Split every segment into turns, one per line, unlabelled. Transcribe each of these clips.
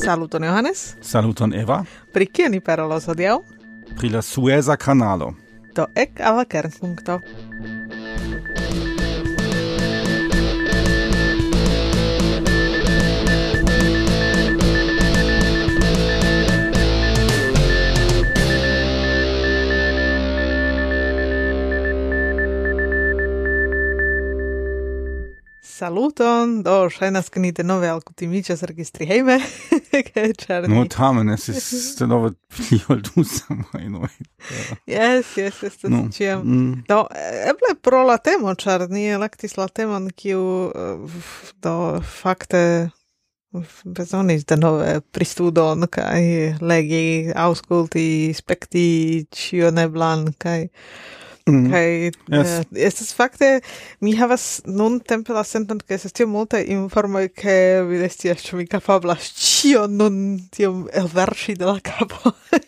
Saluton Johannes.
Saluton Eva.
Pri kio ni parolos hodiaŭ?
Pri la Sueza Kanalo.
Do ek al la kernpunkto. Saluton, do ŝajnas ke ni denove alkutimiĝas registri hejme.
No tamen, estis denove pli ol du semajnoj.
Yes, estas ĉiam. Do eble pro la temo, ĉar ni elektis la temon, kiu do fakte bezonis denove pristudon kaj legi, aŭskulti, spekti ĉioneblan kaj Kai estas fakte mi havas nun tempe la senton ke estas tiom multaj informoj ke vi ne scias ĉu mi kapablas ĉion nun tiom elverŝi de la kapo.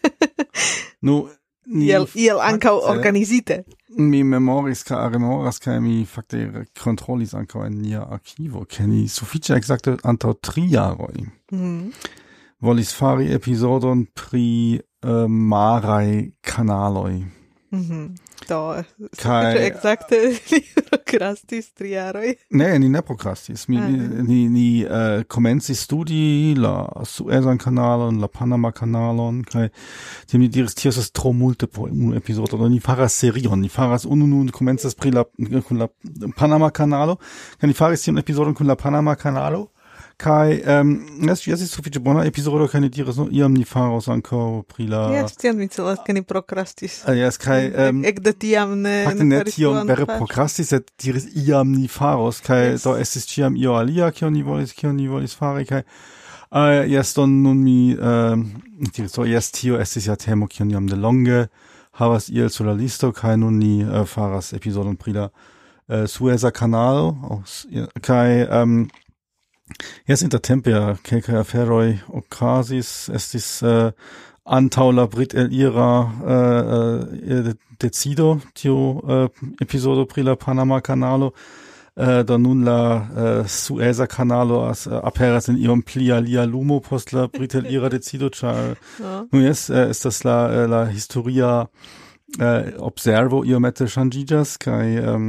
Nu,
iel ankaŭ organizite.
Mi memoras kaj mi fakte kontrolis ankaŭ en nia arkivo, ke ni sufiĉe ekzakte antaŭ 3 jaroj volis fari epizodon pri maraj kanaloj.
Do, exacte li prokrastis 3 jaroj.
Ne, ni ne prokrastis. Ni komencis studi la Suezan kanalon, la Panama kanalon, kaj mi diris, tio estas tro multe por unu epizodo. Ni faras serion, ni faras unu komencas pri la Panama kanalo, kaj ni faris tion epizodon kun la Panama kanalo. Kai jes sufiĉe bona epizodo, kaj ni diras, no iam ni faros ankaŭ pri la
tion mi celas, ke ni prokrastis.
Jes, kaj
ekde tiam ne
tiom vere prokrastis, sed diris iam ni faros, kaj do estis ĉiam io alia, kion ni volis fari, kaj jes, do nun mi diris, jes, tio estis ja temo, kion jam de longe havas iel sur la listo, kaj nun ni faras epizodon pri la Sueza kanalo, kaj jes, intertempe kelkaj aferoj okazis, estis antaŭ la Brit-elira decido tiu epizodo pri la Panama kanalo, do nun la Sueza kanalo aperas en iom pli alia lumo post la Brit-elira decido, ĉar jes, estas la historia observo iomete ŝanĝiĝas, kaj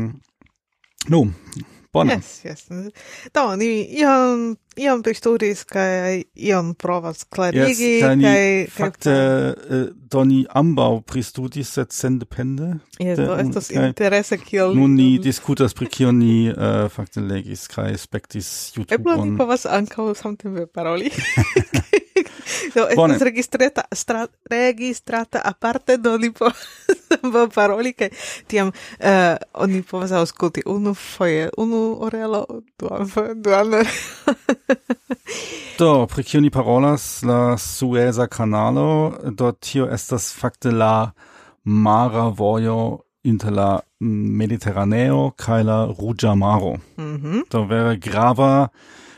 bona.
Yes. Do, ni iom pristudis, kaj iom provas klarigi,
kaj fakte do ni ambaŭ pristudis, sed sendepende.
Yes, do estos interese kiel
nun ni diskutas pri kio ni fakte legis kaj spektis YouTube.
Eble ni povas ankaŭ samtempe paroli. Do, estas registrata aparte, do ni povas paroli, kaj tiam oni povas aŭskulti unu orelo, duan orelo.
Do, pri kio ni parolas, la Sueza kanalo, do tio estas fakte la mara vojo inter la Mediteraneo kaj la Ruĝa maro. Do vere grava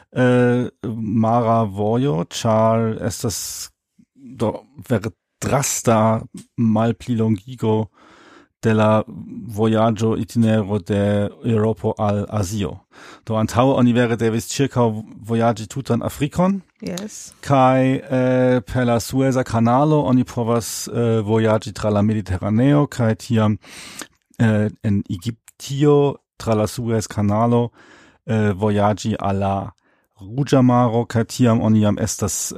mara vojo, ĉar estas do vere drasta malplilongigo de la vojaĝo itinero de Eŭropo al Azio. Do antaŭe oni vere devis ĉirkaŭ vojaĝi tutan Afrikon.
Yes.
Kaj per la Sueza kanalo oni povas vojaĝi tra la Mediteraneo, kaj tiam en Egiptio tra la Suez kanalo vojaĝi al la Ruĝa maro, kaj tiam oni jam estas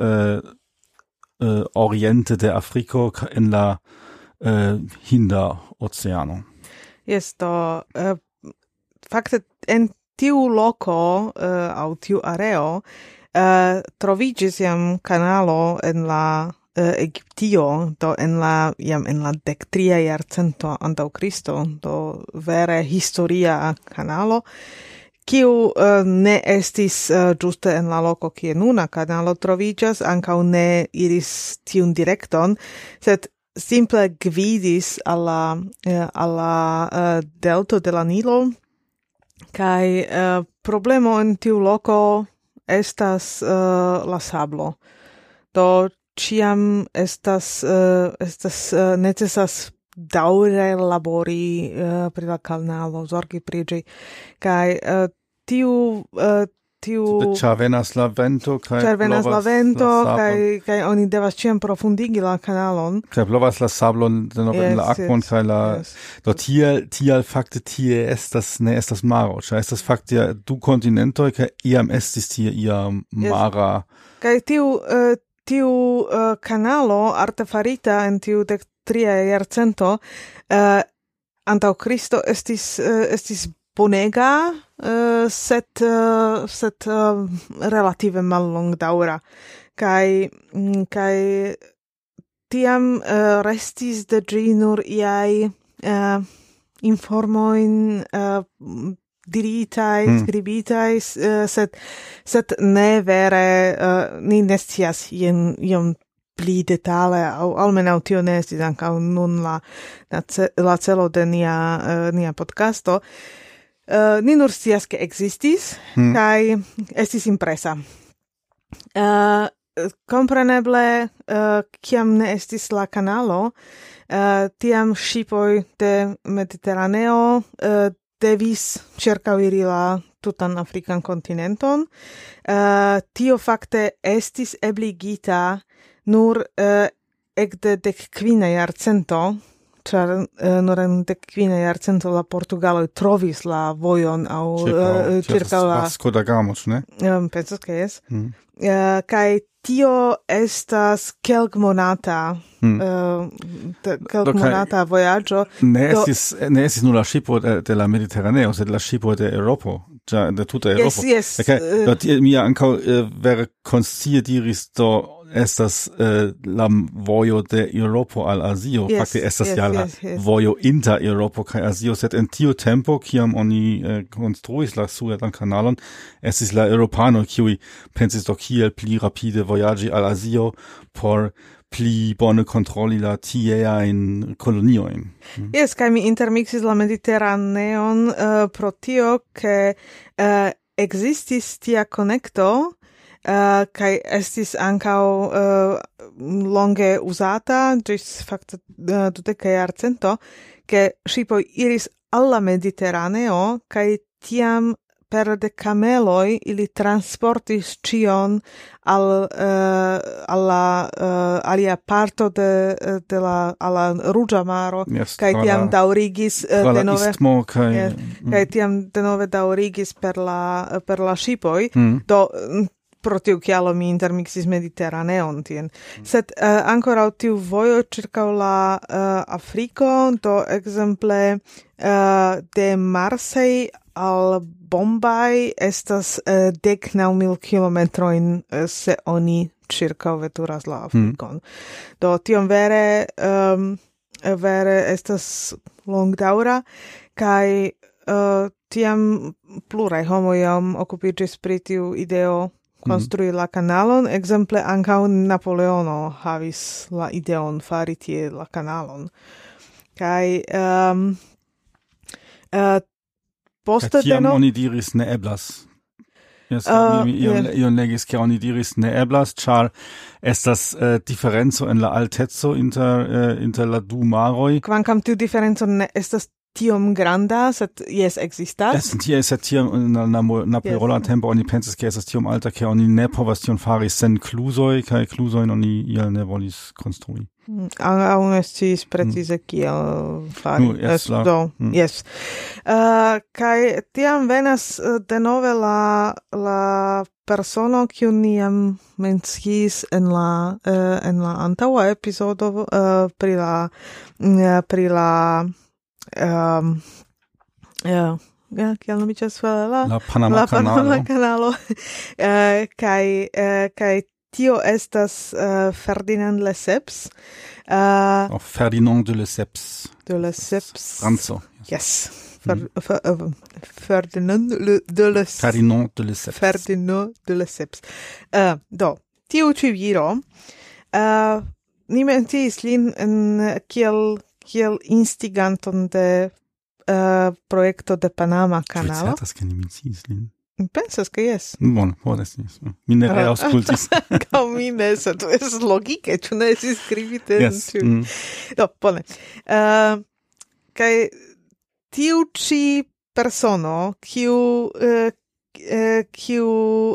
oriente de Afriko en la Hinda oceano.
Yes, do fakte en tiu loko aŭ tiu areo troviĝis jam kanalo en la Egiptio, do en la 13. jarcento antaŭ Kristo, do vere historia kanalo, kiu ne estis ĝuste en la loko kie nuna kanalo troviĝas, ankaŭ ne iris tiun direkton, sed simple gvidis al la delto de la Nilo, kaj problemo en tiu loko estas la sablo. Do ĉiam estas necesas daŭre labori pri la kanalo, zorgi pri ĝi, kaj tiu tiu
Ĉarvenas la vento kaj
kaj oni devas ĉiam profundigi la kanalon.
Kaj blovas la sablon denove en la akvon kaj la do tial fakte tie ne estas maro, ĉar estas fakte du kontinentoj kaj iam estis tie ia mara.
Kaj tiu kanalo artefarita en tiu 3. jarcento antaŭ Kristo estis bonega, sed relative mallongdaŭra. Kaj tiam restis de ĝi nur iaj informojn diritaj, skribitaj, sed ne vere ni ne scias iom pli detale, aŭ almenaŭ tio ne estis ankaŭ nun la celo de nia podcasto. Ni nur scias ke ekzistis kaj estis impresa. Kompreneble, kiam ne estis la kanalo, tiam ŝipoj de Mediteraneo devis ĉirkaŭiri la tutan Afrikan kontinenton. Tio fakte estis ebligita nur ekde 15. jarcento, ĉar nur en 15. jarcento la portugaloj trovis la vojon aŭ ĉirkaŭ la
Vasco da Gama, ne?
Pensas ke jes. Kaj tio estas kelkmonata vojaĝo.
Ne estis nur la ŝipo de la Mediteraneo, sed la ŝipo de Eŭropo, de tuta Eŭropo.
Yes.
Do mia ankaŭ vere konscie diris do estas la vojo de Eŭropo al Azio, fakte estas la vojo inter Eŭropo kaj Azio, sed en tiu tempo, kiam oni konstruis la Suezan kanalon, estis la eŭropanoj, kiuj pensis do kiel pli rapide vojaĝi al Azio por pli bone kontrolli la tieajn koloniojn.
Yes, kaj mi intermixis la Mediteraneon pro tio, ke ekzistis tia konekto, kaj estis ankaŭ longe uzata ĝis fakte 20. jarcento, ke ŝipoj iris al la Mediteraneo kaj tiam per de kameloj ili transportis ĉion al la alia parto de la Ruĝa Maro, kaj tiam daŭrigis denove kaj tiam denove daŭrigis per la ŝipoj. Do pro tiu kialo mi intermixis Mediteraneon tien. Sed ankoraŭ tiu vojo ĉirkaŭ la Afriko, do ekzemple de Marseille al Bombay estas 19,000 kilometrojn se oni ĉirkaŭveturas la Afrikon. Do tion vere estas longdaŭra kaj tiam pluraj homoj jam okupiĝis pri tiu ideo konstrui la kanalon. Ekzemple ankaŭ Napoleono havis la ideon fari tie la kanalon. Kaj poste
tiam oni diris ne eblas. Ion legis ke oni diris ne eblas, ĉar estas diferenco en la alteco inter la du maroj.
Kvankam tiu diferenco ne estas tiom granda, sed jes ekzistas.
Sed tiam en la napoleona tempo oni pensis ke estas tiom alta, ke oni ne povas tion fari sen kluzoj, kaj kluzojn oni iel ne volis konstrui.
Aŭ ne sciis precize kiel fari. Yes. Kaj tiam venas denove la persono, kiun ni jam menciis en la antaŭa epizodo pri la kiel nomiĝas la
Panama
Kanalo. Kaj tio estas Ferdinand Lesseps.
Ferdinand de Lesseps. Franco.
Yes. Ferdinand de Lesseps. Ferdinand de Lesseps. Do, tiu ĉi viro, ni menciis lin kiel instiganton de projekto de Panama Kanalo.
Certas ke ni menciis lin.
Pensas ke jes.
Bone, podes jes. Mi ne reaŭskultis.
Kaŭ mi ne, sed estas logike, ĉu ne estis skribite?
Yes.
Do, bone. Kaj tiu ĉi persono, kiu kiu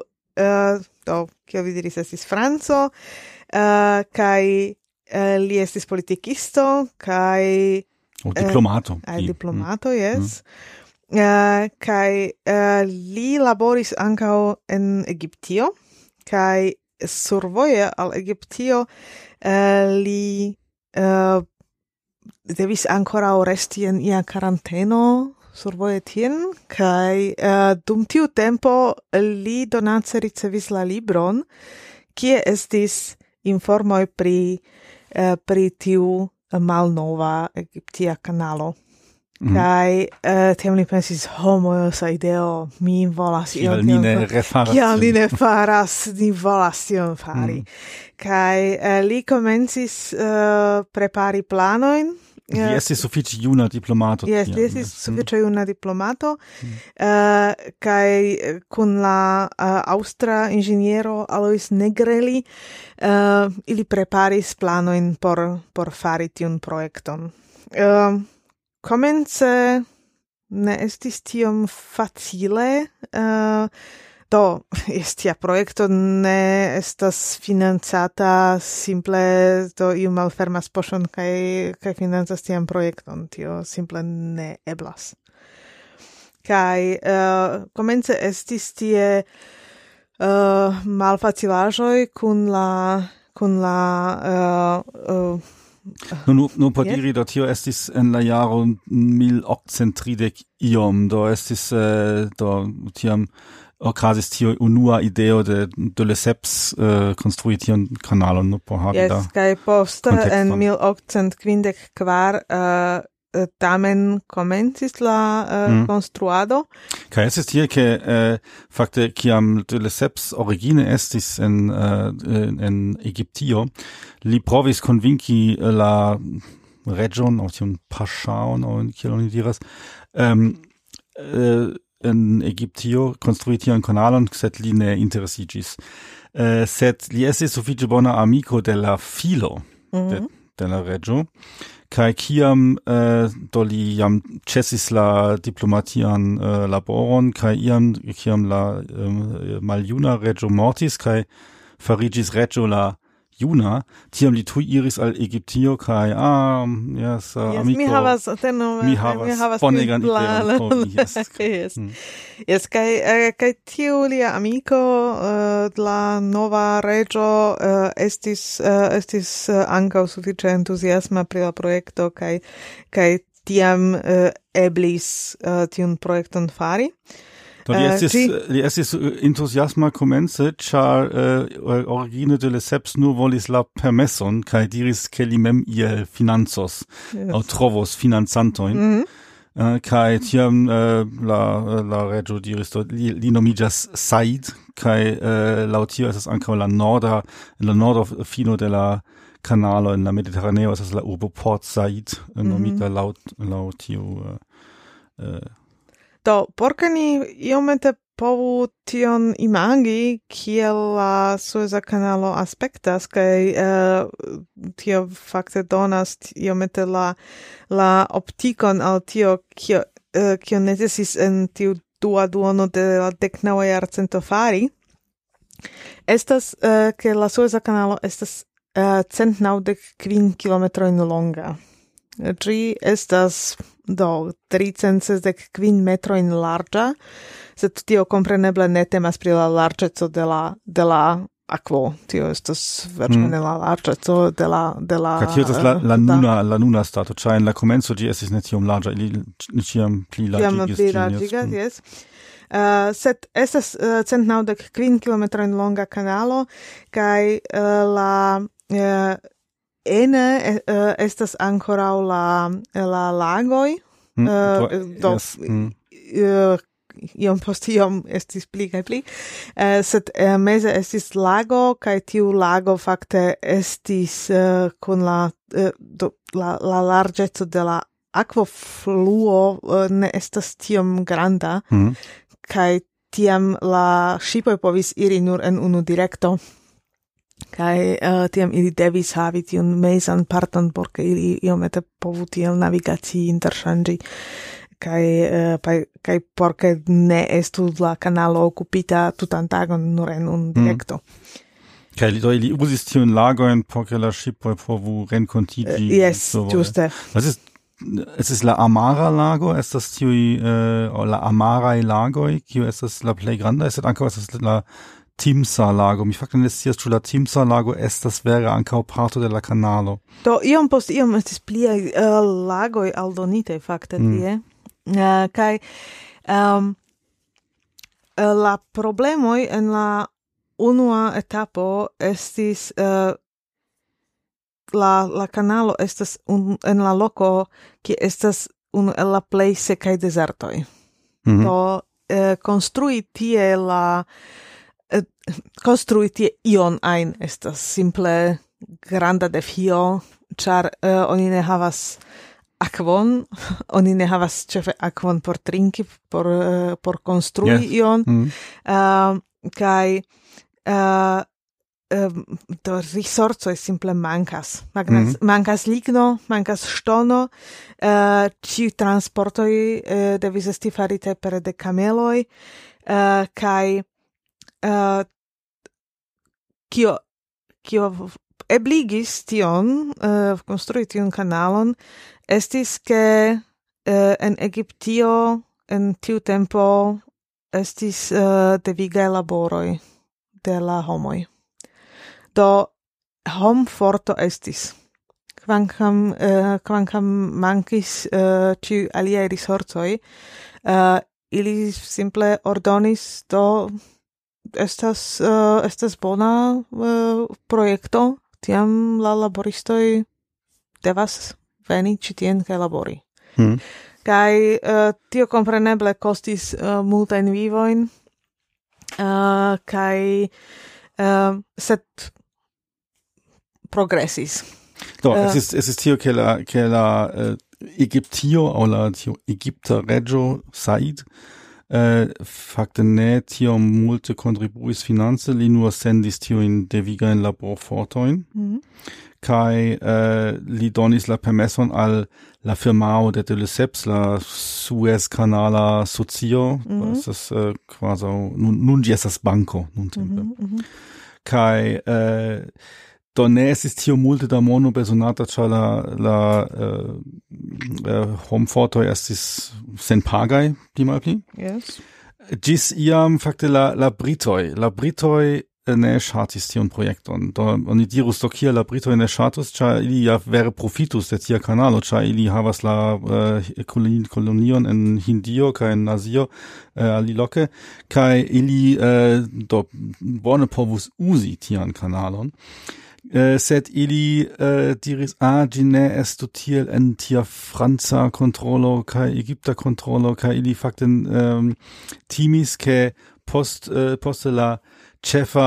vi diris estis Franco, kai li estis politikisto, kai
diplomato.
Diplomato, yes. Kai li laboris ankaŭ en Egiptio, kai survoje al Egiptio li devis ankoraŭ resti en ia karanteno survoje tien, kai dum tiu tempo li donace ricevis la libron, kie estis informoj pri tiu malnova egiptia kanalo. Kai tiam li pensis, mojosa ideo, mi volas
kial ni ne
faras, ni volas tion fari. Kai li komencis prepari planojn.
Li estis sufiĉe juna diplomato.
Yes, li estis sufiĉe juna diplomato, kai kun la aŭstra inĝeniero Alois Negrelli ili preparis planojn por fari tiun projekton. Komence ne estis tiom facile, tia projekto ne estas financata simple iu malfermas poŝon kaj financas tian projekton, tio simple ne eblas. Kaj komence estis tie malfacilaĵoj kun la
Nu por diri, do tio estis en la jaro 1830 iom, do estis tiam okazis tio unua ideo de Lesseps konstrui tion kanalon por havi da.
Yes, kaj poste en 1854 tamen komencis la konstruado.
Kaj estis tie ke fakte kiam de Lesseps origine estis en Egiptio, li provis konvinki la region aŭ tiun paŝaon aŭ kiel oni diras en Egiptio konstrui tiun kanalon, sed li ne interesiĝis. Sed li estis sufiĉe bona amiko de la filo de la reĝo. Kai kiam li jam ĉesis la diplomatian laboron, kai kiam la maljuna reĝo mortis, kai fariĝis reĝo la juna, tiam li tuj iris al Egiptio, kai amiko,
mi havas
bonegan ideon.
Yes, kai tiu lia amiko, la nova reĝo estis ankaŭ sufiĉe entuziasma pri la projekto, kai tiam eblis tiun projekton fari.
Li estis entuziasma komence, ĉar origine de Lesseps nur volis la permeson kaj diris ke li mem iel financos aŭ trovos financantojn. Kaj tiam la reĝo diris, li nomiĝas Said, kaj laŭ tio estas ankaŭ la norda fino de la kanalo en la Mediteraneo, estas la urbo Port Said, nomita laŭ tiu
por ke ni iomete povu tion imagi, kiel la Sueza kanalo aspektas, kaj tio fakte donas iomete la optikon al tio, kio necesis en tiu dua duono de la 19. jarcento fari, estas ke la Sueza kanalo estas 195 kilometrojn longa. Ĝi estas 365 metrojn larĝa, sed tio kompreneble ne temas pri la larĝeco de la akvo. Tio estas verŝajne la larĝeco de la
Kaj tio estas la nuna stato, ĉar en la komenco ĝi estis ne tiom larĝa, ili ĉiam pli larĝigas.
Yes. Sed estas 195 kilometrojn longa kanalo, kaj la ene estas ankoraŭ la lagoj, iom post iom estis pli kaj pli, sed meze estis lago, kaj tiu lago fakte estis kun la larĝeco de la akvofluo ne estas tiom granda, kaj tiam la ŝipoj povis iri nur en unu direkto. Kai tiam ili devis havi tiun mezan parton, por ke ili iomete povu tiel navigacii, interŝanĝi kai porque ne estu la kanalo okupita tutan tagon nur en un direkto.
Kaj ili uzis tiun lagoin porque la ŝipoj povu renkontiĝi.
Yes, ĝuste.
Es ist la Amara Lago, estas tiui la Amarai Lagoi, kiu estas la plej granda, estas ankaŭ estas la Timsa Lago. Mi fakte ne scias, ĉu la Timsa Lago estas vere ankaŭ parto de la kanalo.
Do iom post iom estis pliaj lagoj aldonitaj fakte tie. Kaj la problemoj en la unua etapo estis la kanalo estas en la loko kie estas unu el la plej sekaj dezertoj. Do konstrui tie ion ajn estas simple granda defio, ĉar oni ne havas akvon, oni ne havas ĉefe akvon por trinki, por konstrui ion, kaj do risorcoj simple mankas. Mankas ligno, mankas ŝtono, ĉiuj transportoj devis esti faritaj pere de kameloj, kaj kio ebligis tion, konstrui tiun kanalon, estis ke en Egiptio en tiu tempo estis devigaj laboroj de la homoj. Do homforto estis. Kvankam mankis ĉiuj aliaj risorcoj, ili simple ordonis, do estas bona projekto, tiam la laboristoj devas veni ĉi tien kaj labori. Kaj tio kompreneble kostis multajn vivojn, kaj sed progressis.
Do, es ist tio che la Egiptio o la tio Egipta regio Said fakte ne tio multe contribuis finance, li nur sendis tio in devigajn laborfortojn. Kai li donis la permeson al la firmao de Lesseps, la Suez-Kanala socio, das ist quasi nun ĝi estas banko nuntempe. Kai do ne estis tio multe da mono bezonata, ĉar la homfortoj estis senpagaj pli malpli.
Yes.
Ĝis iam fakte la britoj ne ŝatis tiun projekton. Do oni dirus do kiel la britoj ne ŝatus, ĉar ili ja vere profitus de tia kanalo, ĉar ili havas la kolonion en Hindio kaj en Azio aliloke, kaj ili do bone povus uzi tian kanalon. Sed ili diris, ĝi ne estu tiel en tia franca kontrolo kaj egipta kontrolo, kaj ili fakte timis, ke poste la ĉefa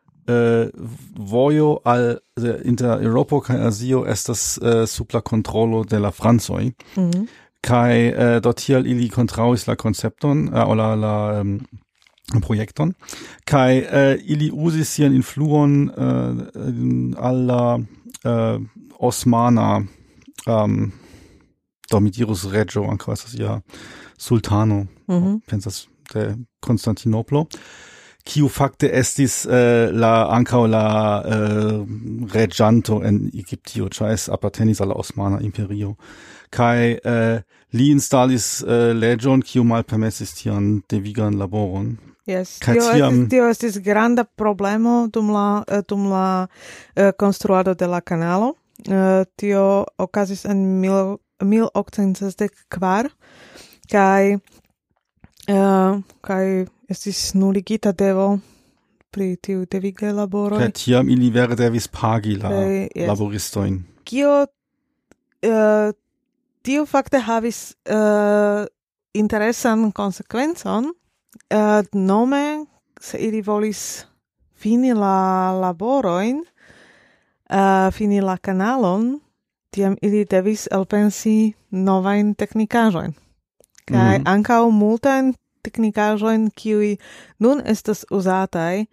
vojo al inter Eŭropo kaj Azio estas sub la kontrolo de la francoj. Kaj do tiel ili kontraŭis la koncepton aŭ la projekton, kai ili uzis sian influon al la osmana domitirus regio, ankaŭ estas ja sultano, pensas de Konstantinoplo, kiu fakte estis ankaŭ la reĝanto en Egiptio, ĉar es apartenis al la Osmana Imperio. Kaj li instalis leĝon, kiu malpermesis tian devigan laboron.
Yes, tio estis granda problemo dum la konstruado de la kanalo. Tio okazis en 1864, kaj estis nuligita devo pri tiu devigaj laboroj.
Kaj tiam ili vere devis pagi la laboristojn.
Tio fakte havis interesan konsekvencon, nome se ili volis fini la laborojn, fini la kanalon, tiam ili devis elpensi novajn teknikaĵojn. Kaj ankaŭ multajn teknikaĵojn, kiuj nun estas uzataj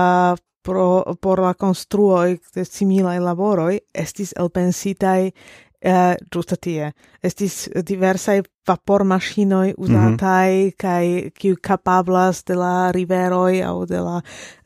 por la konstruoj de similaj laboroj, estis elpensitaj giusta tie. Estis diversai vapormaŝinoj uzataj kaj kiu kapablas de la riveroj aŭ de la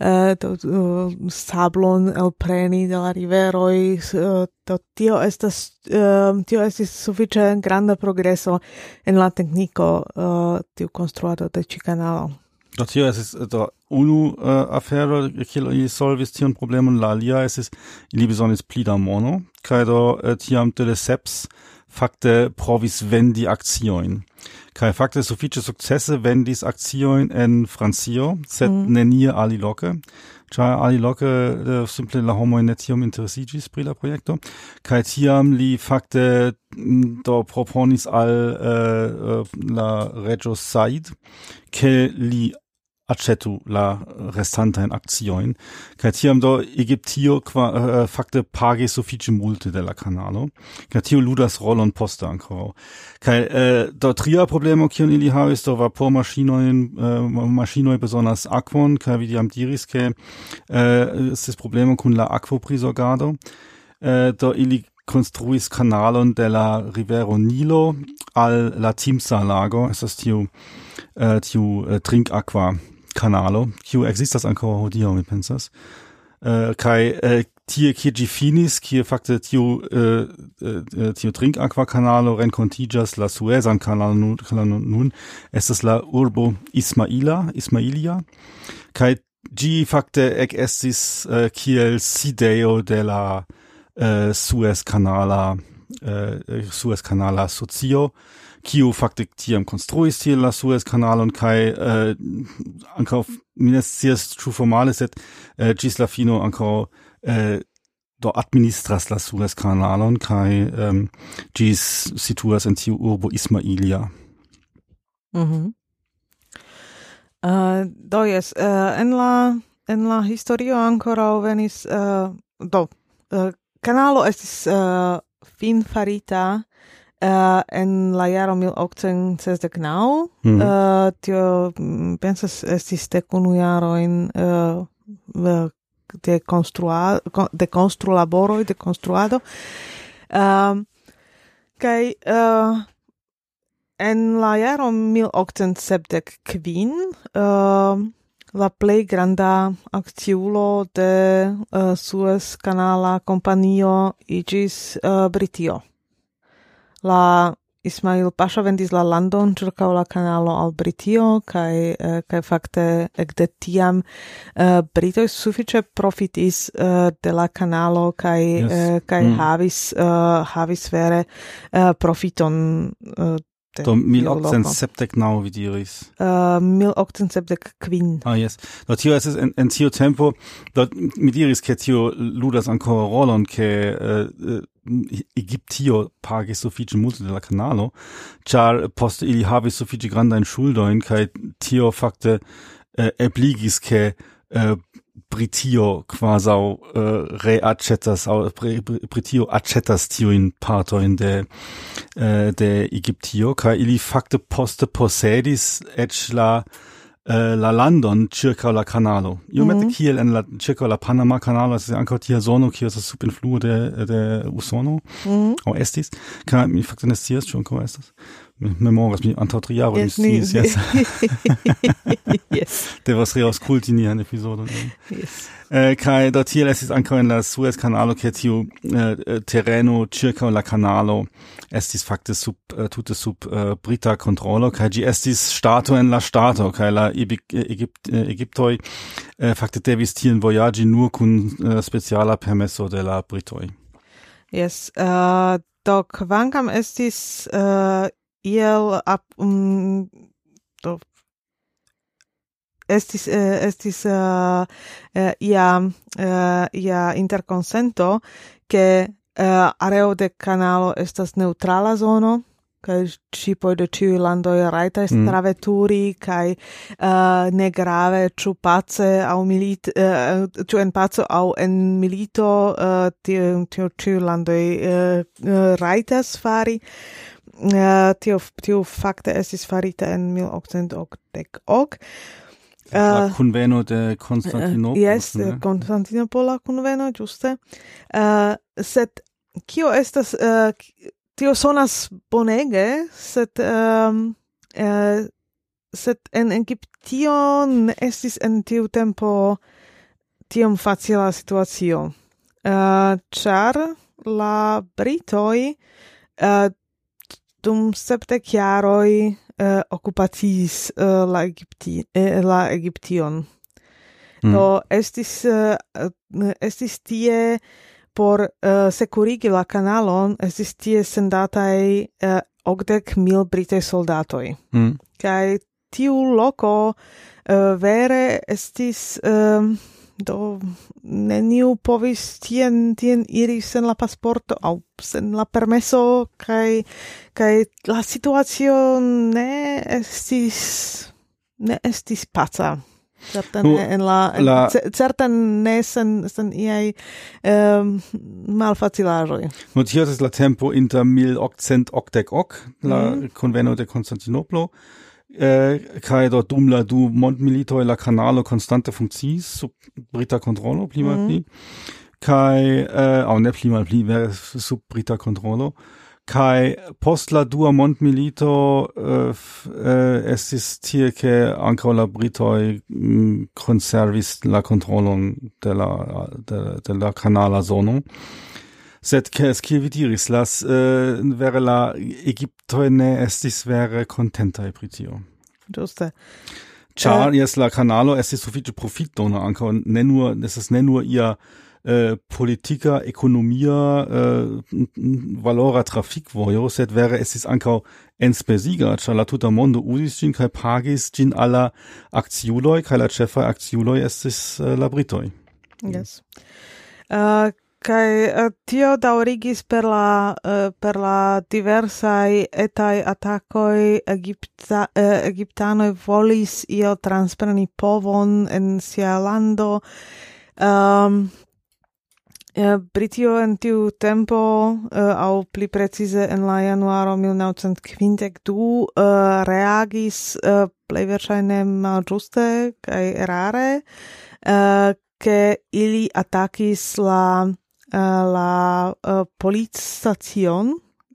sablon elpreni de la riveroj. Tio estis sufiĉe granda progreso en la tekniko tiu konstruado de ĉi kanalo.
Do tio estis unu afero kiel ili solvis tiun problemon, la alia estis ili bezonis pli da mono, kaj do tiam de Lesseps fakte provis vendi akciojn. Kaj fakte sufiĉe sukcese vendis akciojn en Francio, sed nenie aliloke. Ĉar aliloke simple la homoj ne tiom interesiĝis pri la projekto. Kaj tiam li fakte do proponis al la reĝo Said, ke li accetu la restantajn akciojn. Kaj tiam do Egiptio fakte pagis sufiĉe multe de la kanalo. Kaj tio ludas rolon poste ankoraŭ. Kaj do tria problemo kiun ili havis do maŝinoj bezonas akvon, kaj vi jam diris ke estis problemo kun la akvoprizorgado. Do ili konstruis kanalon de la rivero Nilo al la Timsa-lago. Estas tiu trinkakva kanalo, kiu existas ankaŭ hodiaŭ, mi pensas. Kaj tie kie ĝi finis, kie fakte tiu trinkakva kanalo renkontiĝas la Suezan kanalon nun, estas la urbo Ismailia, kaj ĝi fakte ekestis kiel sidejo de la Suezkanala socio, kiu fakte tiam konstruis tiel la Suezkanalon kaj ankaŭ mi ne scias ĉu formale, sed ĝis la fino ankaŭ do administras la Suezkanalon kaj ĝis situas en tiu urbo Ismailia.
Do jes, en la historio ankoraŭ venis kanalo estis finfarita en la jaro 1869. Tio pensas estis dekunu jarojn de konstruado. Kaj en la jaro 1875 la plej granda akciulo de Suezkanala kompanio iĝis Britio. La Ismail Pasha vendis la landon ĉirkaŭ la kanalo al Britio kaj fakte ekde tiam Britoj sufiĉe profitis de la kanalo kaj havis vere profiton
do 1879 vi diris.
1875.
Yes. Do tio estis en tiu tempo, do mi diris ke tio ludas ankoraŭ rolon, ke Egiptio pagis sufiĉe multe de la kanalo, ĉar poste ili havis sufiĉe grandajn ŝuldojn, kaj tio fakte ebligis, ke Britio kvazaŭ reaĉetas aŭ Britio aĉetas tiujn partojn de Egiptio, kaj ili fakte poste posedis eĉ la landon ĉirkaŭ la kanalo. Iomete kiel en la ĉirkaŭ la Panama kanalo estas ankaŭ tia zono, kiu estas sub influo de Usono, aŭ estis, kaj mi fakte ne scias, ĉu ankaŭ estas. Mi memoras, mi antaŭ 3 jaroj mi sciis, jes. Devas reaŭskulti nian epizodon. Kaj do tiel estis ankaŭ en la Suezkanalo, ke tiu tereno ĉirkaŭ la kanalo estis fakte tute sub brita kontrolo, kaj ĝi estis ŝtato en la ŝtato, kaj la Egiptoj fakte devis tien vojaĝi nur kun speciala permeso de la britoj.
Yes, do kvankam estis iel estis ia interkonsento ke areo de kanalo estas neutrala zono, kaj ŝipoj de ĉiuj landoj rajtas traveturi kaj ne grave ĉu pace aŭ ĉu en paco aŭ en milito ĉiuj landoj rajtas fari. Tio fakte estis farita en 1880.
La kunveno de Konstantinopolo.
Yes, Konstantinopola kunveno, ĝuste. Sed kio estas tio sonas bonege, sed en Egiptio ne estis en tiu tempo tiom facila situacio. Ĉar la britoj dum 70 jaroj okupatis la Egiption. Do estis tie por securigi la kanalon, estis tie sendataj 80,000 britaj soldatoj. Kaj tiu loko vere estis do neniu povis tien iri sen la pasporto aŭ sen la permeso kaj la situacio ne estis paca. Certane en certane ne sen iai malfacilaĵoj.
No tio estas la tempo inter 1880 la konveno de Konstantinoplo. Kaj do dum la du mondmilitoj la kanalo konstante funkciis sub brita kontrolo pli malpli. Kaj aŭ ne pli malpli vere sub brita kontrolo. Kaj post la dua mondmilito estis tie ke ankaŭ la britoj konservis la kontrolon de la kanala zono. Sed kiel vi diris, vere la Egiptoj ne estis vere kontentaj pri tio.
Ĝuste.
Ĉar la kanalo estis sufiĉe profitdona ankaŭ ne nur ia politika, ekonomia, valora trafikvojo, sed vere estis ankaŭ enspesiga, ĉar la tuta mondo uzis ĝin kaj pagis ĝin al la akciuloj, kaj la ĉefaj akciuloj estis la britoj.
Yes. Kaj tio daŭrigis per la diversaj etaj atakoj. Egiptanoj volis io transpreni povon en sia lando. Britio en tiu tempo, aŭ pli precize en la januaro 1952, reagis plej verŝajne malĝuste kaj erare, ke ili atakis la policstacion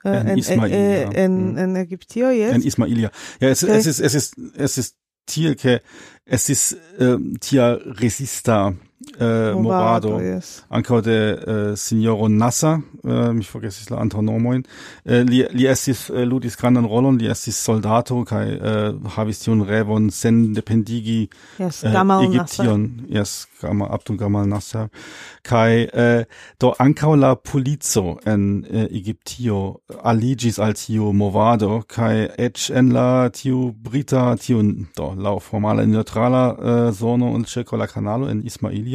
en Egiptio, yes.
En Ismailia. Ja, es ist tiel ke estis tia resista movado, yes. Ankaŭ de Sinjoro Nasser, mi forgesis la antaŭnomojn, li estis ludis grandan rolon, li estis soldato kaj havis tiun revon sendependigi Egiption. Yes, Abdul Gamal Nasser. Kaj do ankaŭ la polico en Egiptio aliĝis al tiu movado, kaj eĉ en la tiu brita, do laŭ formala neutrala zono en ĉirkaŭ la kanalo en Ismailia,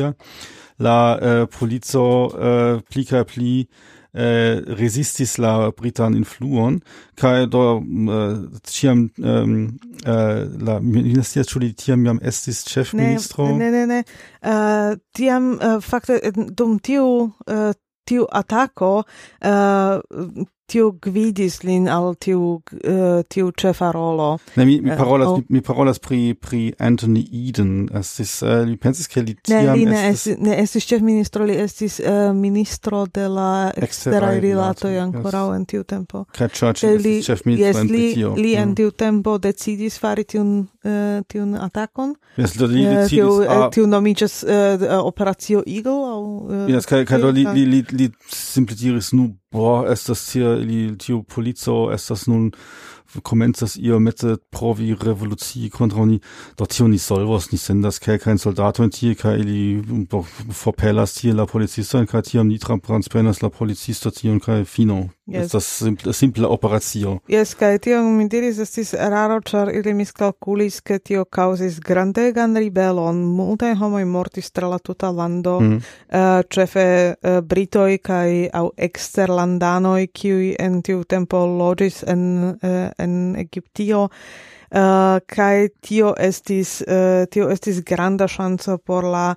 la polico pli kaj pli resistis la britan influon, kaj do ĉiam mi ne scias ĉu li tiam jam estis ĉefministro.
Ne. Tiam fakte dum tiu atako tiu gvidis lin al tiu ĉefa rolo.
Ne, mi parolas pri Anthony Eden. Li pensis ke li tiam
ne estis ĉefministro, li estis ministro de la eksteraj rilatoj ankoraŭ en tiu tempo.
Kaj estis ĉefministro en Britio.
Li en tiu tempo decidis fari tiun atakon. Tiu nomiĝas Operacio Eagle.
Kaj li simple diris estas tiu polico estas nun komencas iomete provi revolucii kontraŭ ni, do tio ni solvos, ni sendas kelkajn soldatojn tie kaj ili forpelas tie la policistojn kaj tiam ni transprenas la policisto tion kaj fino.
Yes.
Estas simpla operacio.
Yes, kaj tio mi diris estis eraro, ĉar ili miskalkulis, ke tio kaŭzis grandegan ribelon, multaj homoj mortis tra la tuta lando, ĉefe britoj kaj aŭ eksterlandanoj, kiuj en tiu tempo loĝis en Egiptio, kaj tio estis granda ŝanco por la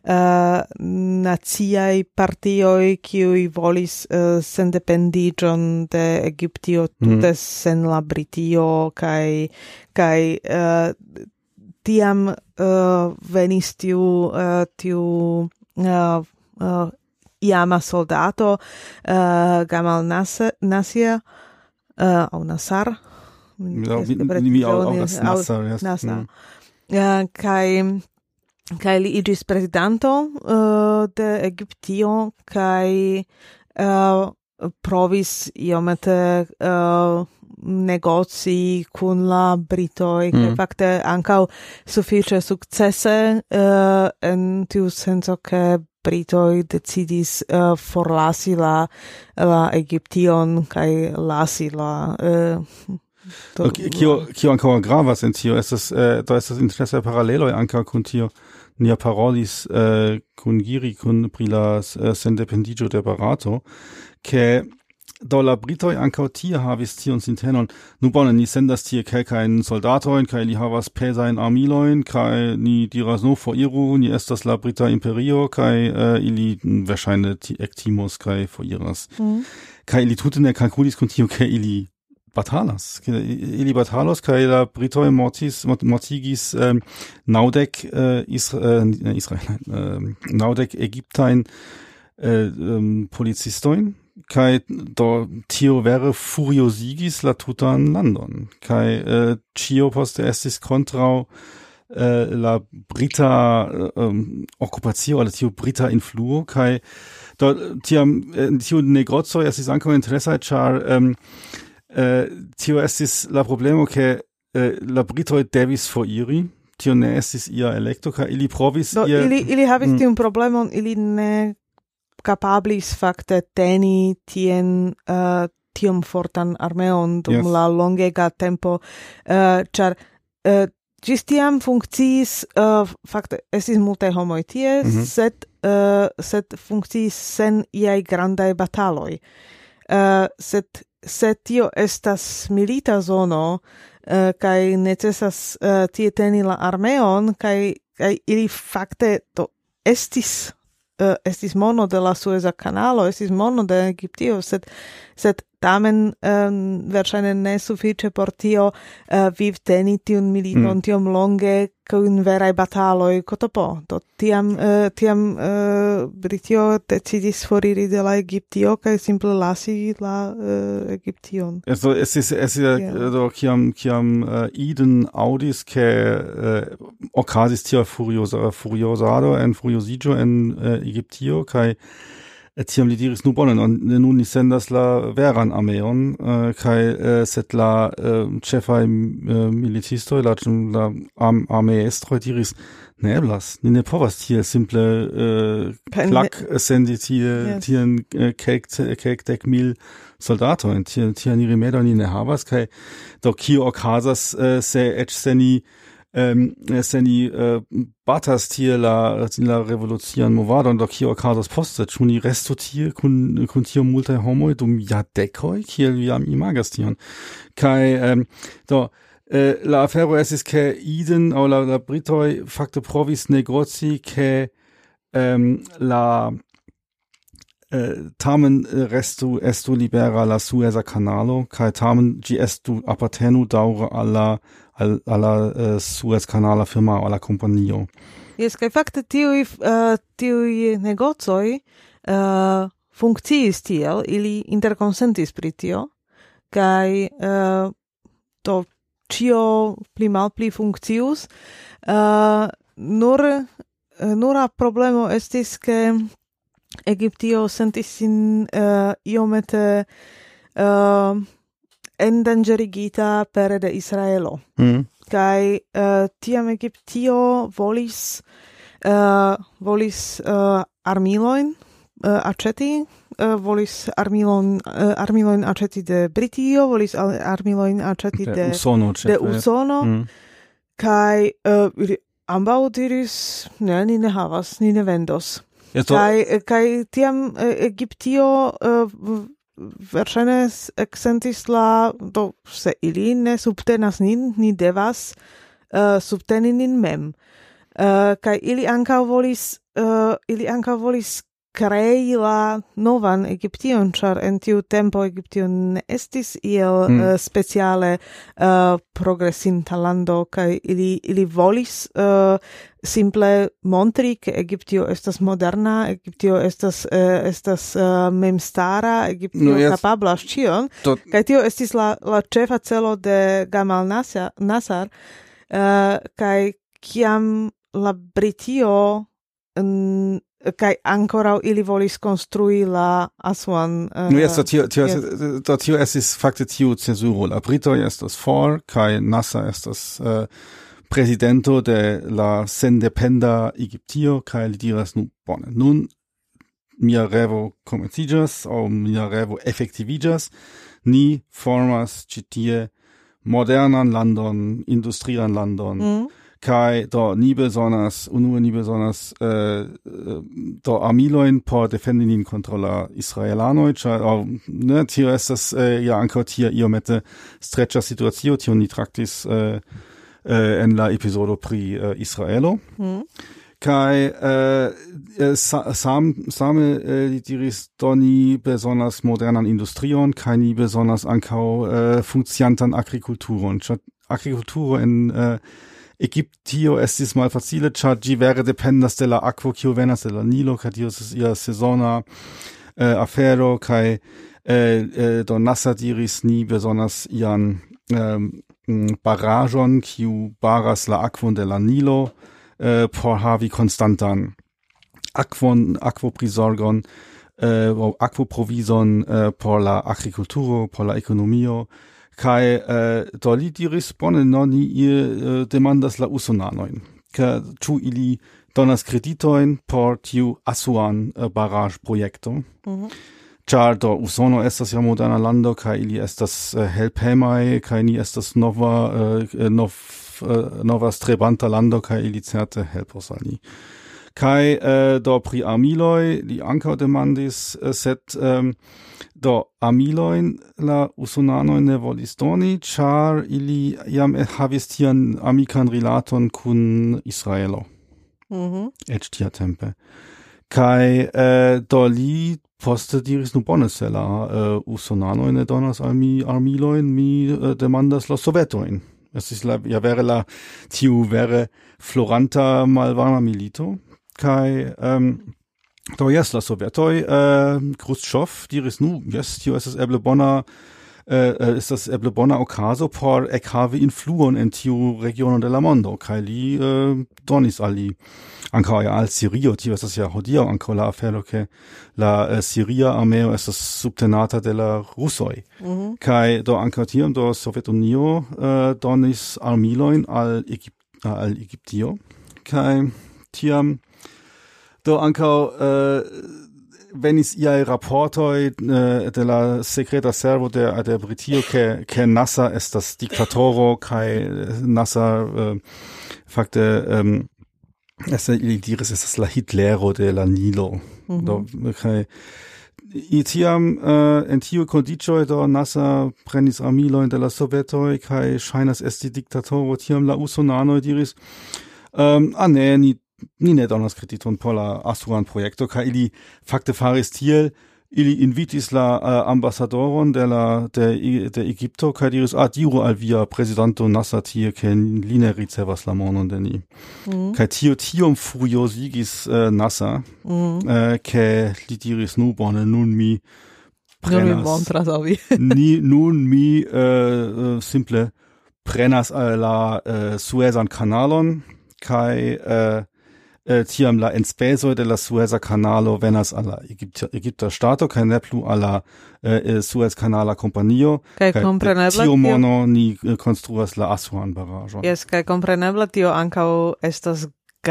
naciaj partioj, kiuj volis sendependiĝon de Egiptio tute sen la Britio, kaj tiam venis tiu iama soldato Gamal Nasir au Nassar
Nassar
kai li igis prezidanto de Egiptio kai provis iomete negoci kun la britoi kai fakte ankau sufiĉe sukcese en tiu senco ke britoi decidis forlasi la Egiption kai lasi la
Kio ancora gravas en tio estas do estas interesa paraleloj ankaŭ kun tio nia parolis kun Giri kun pri la sendependiĝo de Barato ke do la britoj ankaŭ tie havis tion sintenon nu bone ni sendas tie kelkajn soldatojn kaj li havas pesajn armilojn kaj ni diras no foriru ni estas la brita imperio kaj ili verŝajne ektimos kaj foriras kaj ili tute ne kalkulis kun tio ke ili batalas. Ili batalos kaj la britoj mortigis naŭdek naŭdek egiptajn policistojn kaj do tio vere furiosigis la tutan landon kaj ĉio poste estis kontraŭ la brita okupacio al tiu brita influo kaj do tiam tiu negocoj estis ankaŭ interesaj ĉar tio estis la problemo ke la britoj devis foriri tio ne estis ia elekto kaj ili provis
ili havis tiun problemon ili ne kapablis fakte teni tiom fortan armeon dum la longega tempo ĉar ĝis tiam funkciis fakte estis multaj homoj tie sed funkciis sen iaj grandaj bataloj se tio estas milita zono kaj necesas tie teni la armeon kaj ili fakte to estis mono de la Sueza kanalo, estis mono de Egiptio, sed tamen verŝajne ne sufiĉe por tio vivteni tiun militon tiom longe kun veraj bataloj kotopo. Do tiam Britio decidis foriri de la Egiptio kaj simple lasi la Egiption.
Also es do kiam Eden audis ke okazis tia furiosado en furiosiĝo en Egiptio kaj tiam li diris nu bonen und nun ni sendas la veran armeon kaj sed la ĉefaj militistoj la armeestroj diris ne eblas ni ne povas tie simple klak sendi tien kelkdek soldatojn tian ni rimedojn ni ne havas kaj do kio okazas se eĉ se ni batas tie la revolucian movadon do kio okazas poste ĉu ni restu tie kun tio multaj homoj dum jardekoj kiel vi jam imagas tion kaj do la afero estis ke Eden aŭ la britoj fakte provis negoci ke la tamen estu libera la Sueza kanalo kaj tamen ĝi estu apartenu daŭre al la Suez kanala firma aŭ la kompanio.
Jes, kaj fakte tiuj negocoj funkciis tiel, ili interkonsentis pri tio, kaj do ĉio pli malpli funkcius. Nura problemo estis, ke Egiptio sentis sin iomete endangerigita pere de Israelo. Kai tiam Egiptio volis armilojn aĉeti, volis armilojn aĉeti de Britio, volis armilojn aĉeti de Usono. Kai ambaŭ diris, ne, ni ne havas, ni ne vendos. Kai tiam Egiptio verŝajne eksentis do se ili ne subtenas nin, ni devas subteni nin mem. Kaj ili ankaŭ volis crei la novan Egiption, char en tiu tempo Egiptio ne estis iel speciale progresinta lando, kai ili volis simple montri che Egiptio estas moderna, Egiptio estas memstara, Egiptio kapablas ĉion, kaj tio estis la ĉefa celo de Gamal Nasser, kaj kiam la Britio kai ancora ili volis construi la Aswan.
Tio estis fakte tiu censuro. La Britoj estas for, kai Nasser estas presidento de la sendependa Egiptio, kai li diras, bone, nun mia revo komenciĝas, aŭ mia revo efektiviĝas, ni formas ĉi tie modernan landon, industrian landon, kai do ni bezonas do armiloin por defendi nin kontraŭ la israelanoj, ĉar tio estas ja ankaŭ tie iomete streĉa situacio, tio ni traktis en la epizodo pri Israelo. Kai same li diris, do ni bezonas modernan industrion, kai ni bezonas ankaŭ funkciantan agrikulturon. Agrikulturo en Egiptio estis malfacile, ĉar ĝi vere dependas de la akvo, kiu venas de la Nilo, kaj tio estas ia sezona afero, kaj do Nasser diris, ni bezonas ian baraĵon, kiu baras la akvon de la Nilo, por havi konstantan akvoprizorgon, akvoprovizon por la agrikulturo, por la ekonomio. Kai do li diris, bone, ni demandas la usonanojn, ĉu ili donas kreditojn por tiu Aswan baraĵ-projekto. Ĉar do Usono estas ja moderna lando, kaj ili estas helpemaj, kaj ni estas nova strebanta lando, kaj ili certe helpos al ni. Kai do pri armiloj li ankaŭ demandis, sed do armilojn la usonanoj ne volis doni, ĉar ili jam havis tian amikan rilaton kun Israelo. Eĉ tiatempe. Kai do li poste diris, bone, se la usonanoj ne donas al mi armilojn, mi demandas la sovetojn. Estis ja vere tiu vere floranta malvarma milito. Kai do jes, la sovetoj, Khrushchev diris, tio estas eble bona okazo por ekhavi influon en tiu regiono de la mondo, kaj li donis al li ankaŭ al Sirio, tio estas ja hodiaŭ ankaŭ la afero, ke la siria armeo estas subtenata de la rusoj. Kaj do ankaŭ tiam do Sovetunio donis armilojn al Egiptio, kaj tiam do ankaŭ venis iaj raportoj de la sekreta servo de Britio, ke Nasser estas diktatoro, kaj Nasser fakte ili diris, estas la Hitlero de la Nilo. Do kaj tiam en tiu kondiĉoj do Nasser prenis armilojn de la sovetoj kaj ŝajnas esti diktatoro. Tiam la usonanoj diris, ni ne donas krediton por la Aswan-projekto, kaj ili fakte faris tiel, ili invitis la ambasadoron de Egipto, kaj diris, diru al via prezidanto Nasser tie, ke li ne ricevas la monon de ni. Kaj tio tiom furiosigis Nasser, ke li diris, bone, nun mi prenas, nun mi simple prenas la Suezan kanalon, kaj tiam la enspezoj de la Sueza kanalo venas al la Egipta ŝtato, kaj ne plu al la Suez-kanala kompanio.
Kaj kompreneble
tiu mono ni konstruas la Aswan-baraĵon.
Jes, kaj kompreneble tio ankaŭ estas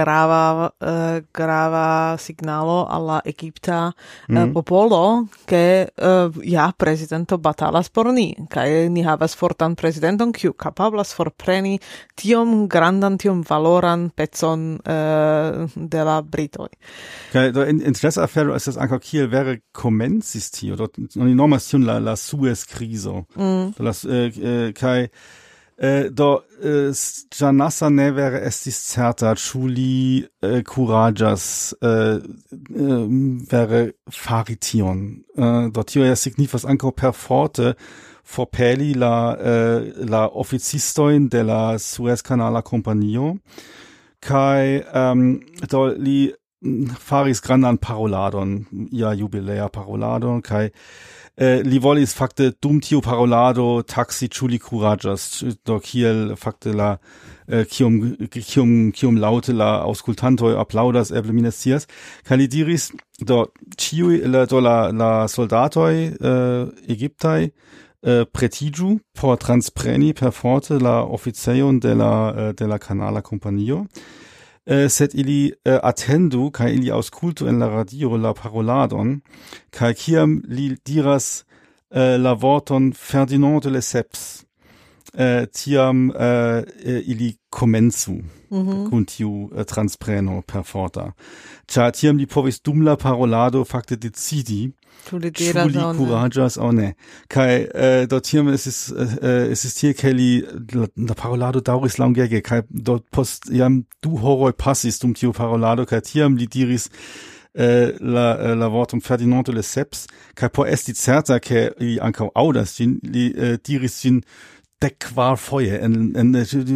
grava signalo alla Egipta popolo, che presidento batalas por ni, kaj ni havas fortan presidenton, kiu kapablas forpreni tiom grandan, tiom valoran pecon de la Britoj.
Kaj do interesa afero estas ankaŭ kiel vere komencis tio, oni nomas tion la Suez-krizo. Kaj do Janasa ne vere estis certa, ĉu li kuraĝas vere fari tion. Do tio ja signifas ankaŭ perforte forpeli la oficistojn de la Suezkanala Kompanio kaj do li faris grandan paroladon, ia jubilea paroladon, kaj li volis fakte dum tiu parolado taksi ĉu li kuraĝas, do kiel fakte la kiom laŭte la aŭskultantoj aplaŭdas, eble mi ne scias, kaj li diris, do ĉiuj la soldatoj egiptaj pretiĝu por transpreni perforte la oficejon de la Kanala Kompanio. Sed ili attendu kaj ili aŭskultu en la radio la paroladon, kaj kiam li diras la vorton Ferdinand de Lesseps, tiam ili komencu kun tiu transpreno perforta. Ĉar tiam li povis dum la parolado fakte decidi, ĉu li kuraĝas aŭ ne. Kaj do tiam estis tie, ke la parolado daŭris longege, kaj do post jam 2 horoj pasis dum tiu parolado, kaj tiam li diris la vorton Ferdinand de Lesseps, kaj por esti certa, ke li ankaŭ aŭdas ĝin, li diris ĝin 10 foje en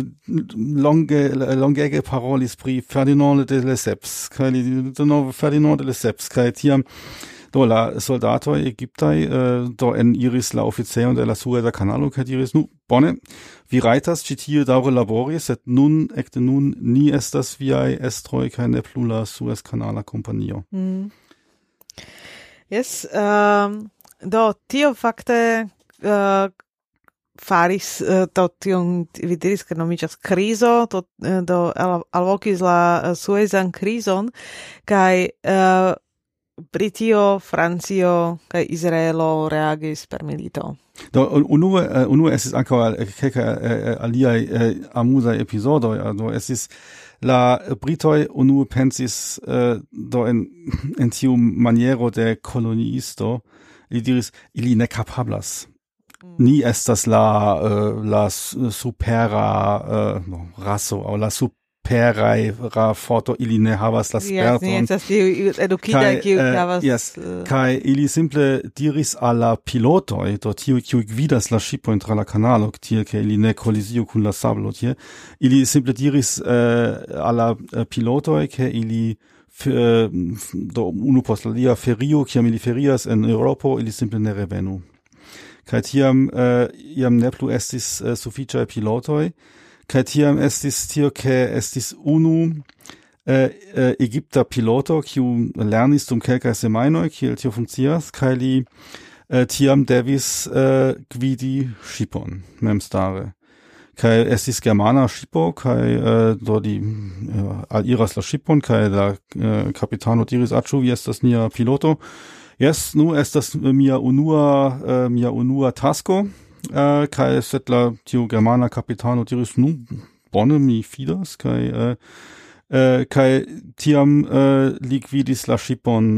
longege parolis pri Ferdinand de Lesseps, kaj li denove Ferdinand de Lesseps, kaj tiam do la soldatoj egiptaj do eniris la oficejon de la Sueza Kanalo kaj diris, nu, bone, vi rajtas ĉi tie daŭre labori, sed ekde nun ni estas viaj estroj kaj ne plu la Suezkanala Kompanio.
Yes, do tio fakte faris do tion vi diris, ke nomiĝas krizo, do alvokis la Suezan krizon, kaj Britio, Francio kaj Izraelo reagis per milito.
Do unue estis ankaŭ kelkaj aliaj amuzaj epizodoj, do estis la britoj unue pensis do en tiu maniero de koloniisto, li diris, ili ne kapablas. Ni estas la supera raso aŭ la superaj forto, ili ne havas la sperton.
Ni estas tiu edukita kiu havas.
Kaj ili simple diris al la pilotoj, do tiuj kiuj gvidas la ŝipojn tra la kanalo, tiel ke ili ne koliziu kun la sablo tie, ili simple diris al la pilotoj, ke ili do unu post la alia ferio, kiam ili ferias en Eŭropo, ili simple ne revenu. Kaj tiam iam ne plu estis sufiĉaj pilotoj, kaj tiam estis tio, ke estis unu egipta piloto, kiu lernis dum kelkaj semajnoj, kiel tio funkcias, kaj li tiam devis gvidi ŝipon memstare. Kaj estis germana ŝipo, kaj do li aliras la ŝipon, kaj la kapitano diris, ĉu vi estas nia piloto? Yes, nu estas mia unua tasko, kaj sed la tiu germana kapitano diris, nu, bone, mi fidas, kaj tiam li gvidis la ŝipon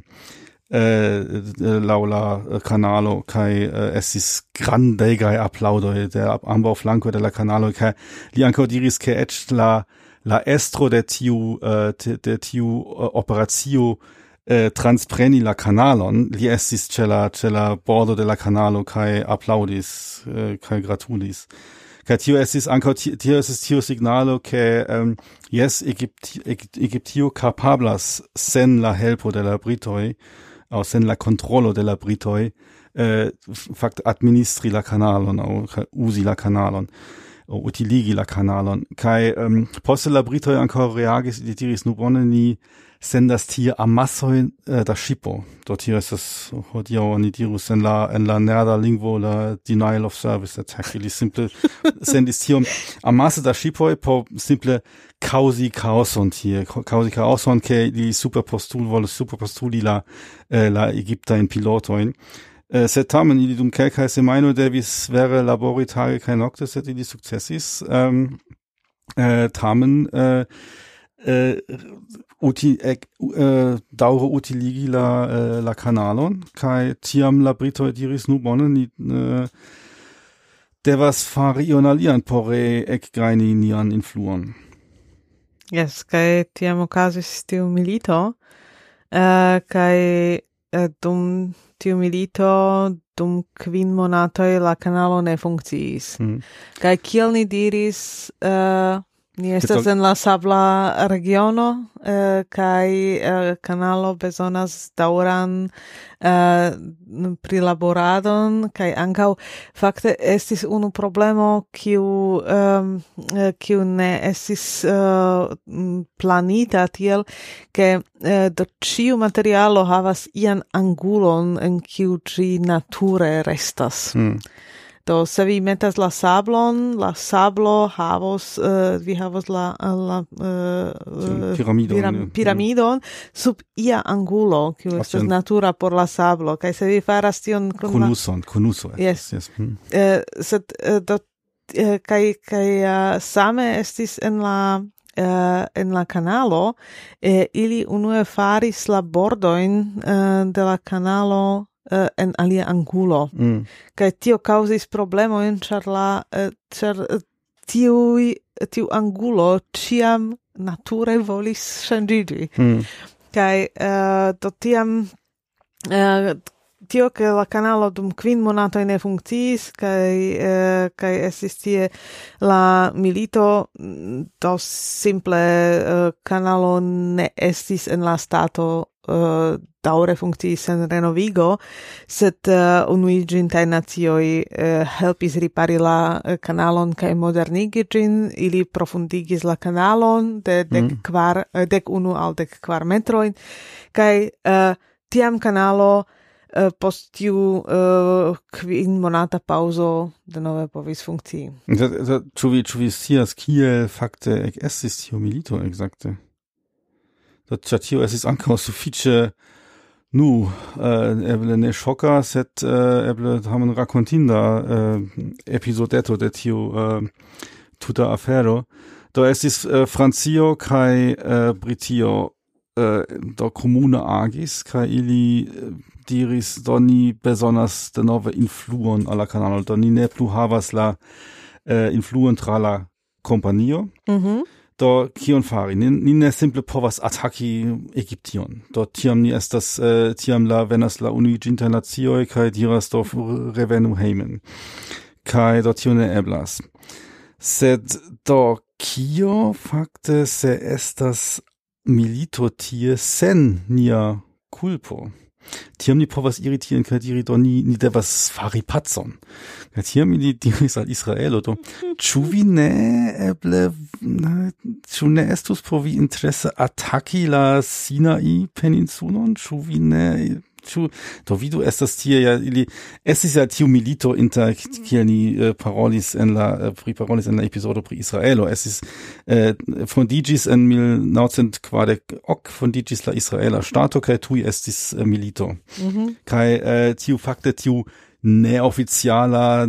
laŭ la kanalo, kaj estis grandegaj aplaŭdoj de ambaŭ flankoj de la kanalo, kaj li ankaŭ diris, ke eĉ la estro de tiu operacio transpreni la kanalon, li estis ĉe la bordo de la kanalo kaj aplaŭdis kaj gratulis. Kaj tio estis ankaŭ tiu signalo, ke jes, Egiptio kapablas sen la helpo de la britoj aŭ sen la kontrolo de la britoj fakte administri la kanalon aŭ uzi la kanalon, utiligi la kanalon. Kaj poste la britoj ankaŭ reagis, ili diris, nu bone, ni sendas tie amasoj da ŝipo. Do tio estas hodiaŭ oni dirus en la nerda lingvo la denial of service attack. Ili simple sendis tiom amase da ŝipoj por simple kaŭzi kaoson tie. Kaŭzi kaoson, ke li superpostuli la egiptajn pilotojn. Sed tamen ili dum kelkaj semajnoj devis vere labori tage kaj nokte, sed ili sukcesis. Tamen daŭre utiligi la kanalon, kaj tiam la britoj diris, nu bone, devas fari ion alian por ekgajni nian influon.
Yes, kai tiam okazis tiu milito, kai dum tiu milito, dum 5 monatoj la kanalo ne funkciis. Kai kiel ni diris, ni estas en la sabla regiono, kai kanalo bezonas daŭran prilaboradon, kai ankaŭ fakte estis unu problemo kiu ne estis planita tiel, ke do ĉiu materialo havas ian angulon en kiu ĝi nature restas. Do se vi metas la sablon, la sablo havos, vi havos la piramidon sub ia angulo, kiu estas natura por la sablo, kaj se vi faras tion
konuso.
Yes. Sed do kaj same estis en la kanalo, ili unue faris la bordojn de la kanalo en alia angulo. Kaj tio kaŭzis problemojn, ĉar tiu angulo ĉiam nature volis ŝanĝiĝi. Kaj do tiam tio ke la kanalo dum 5 monatoj ne funkciis, kaj estis tie la milito, do simple kanalo ne estis en la stato daŭre funkciis en renovigo, sed Unuiĝintaj Nacioj helpis ripari la kanalon kaj modernigi ĝin, ili profundigis la kanalon de 11 al 14 metrojn, kaj tiam kanalo post tiu 5 monata pauzo denove povis funkcii.
Ĉu vi scias kiel fakte ekestis tiu milito ekzakte? Ĉar tio estis ankaŭ sufiĉe eble ne ŝoka, sed eble tamen rakontinda epizodeto de tiu tuta afero. Do estis Francio kaj Britio do komune agis, kaj ili diris, do ni bezonas denove influon al la kanalo, do ni ne plu havas la influon tra la kompanio. Do kion fari? Ni ne simple povas ataki Egiption. Do tiam ni estas, tiam venas la Unuiĝintaj Nacioj kaj diras do revenu hejmen. Kaj do tio ne eblas. Sed do kio fakte se estas milito tie sen nia kulpo? Tiam ni povas iri tien kaj diri do ni devas fari pacon. Kaj tiam ili diris al Israelo do ĉu vi ne eble ĉu ne estus por vi interese ataki la Sinai peninsulon? Ĉu vi ne do vidu estas tie ja ili estis ja tiu milito inter kiel ni priparolis en la epizodo pri Israelo. Estis fondiĝis en 1940 fondiĝis la Israela ŝtato kaj tuj estis milito. Kaj tiu fakte tiu neoficiala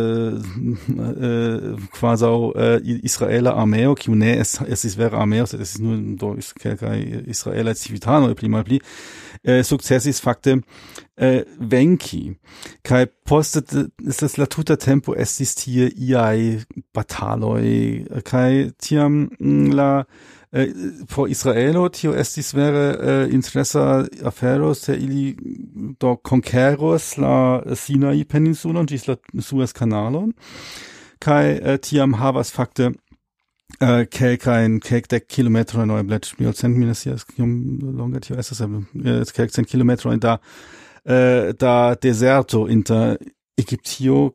quasi Israela armeo, kiu ne estis vera armeo, sed estis nur do kelkaj Israela civitanoj pli malpli, sukcesis fakte venki. Kaj poste estas la tuta tempo estis tie iaj bataloj, kaj tiam la por Israelo tio estis vere interesa afero, se ili do konkeros la Sinai peninsulon ĝis la Suez-kanalon, kaj tiam havas fakte kelkdek kilometrojn, eble mi ne scias kiom longa tio estas, kelkcent kilometrojn da deserto inter Egiptio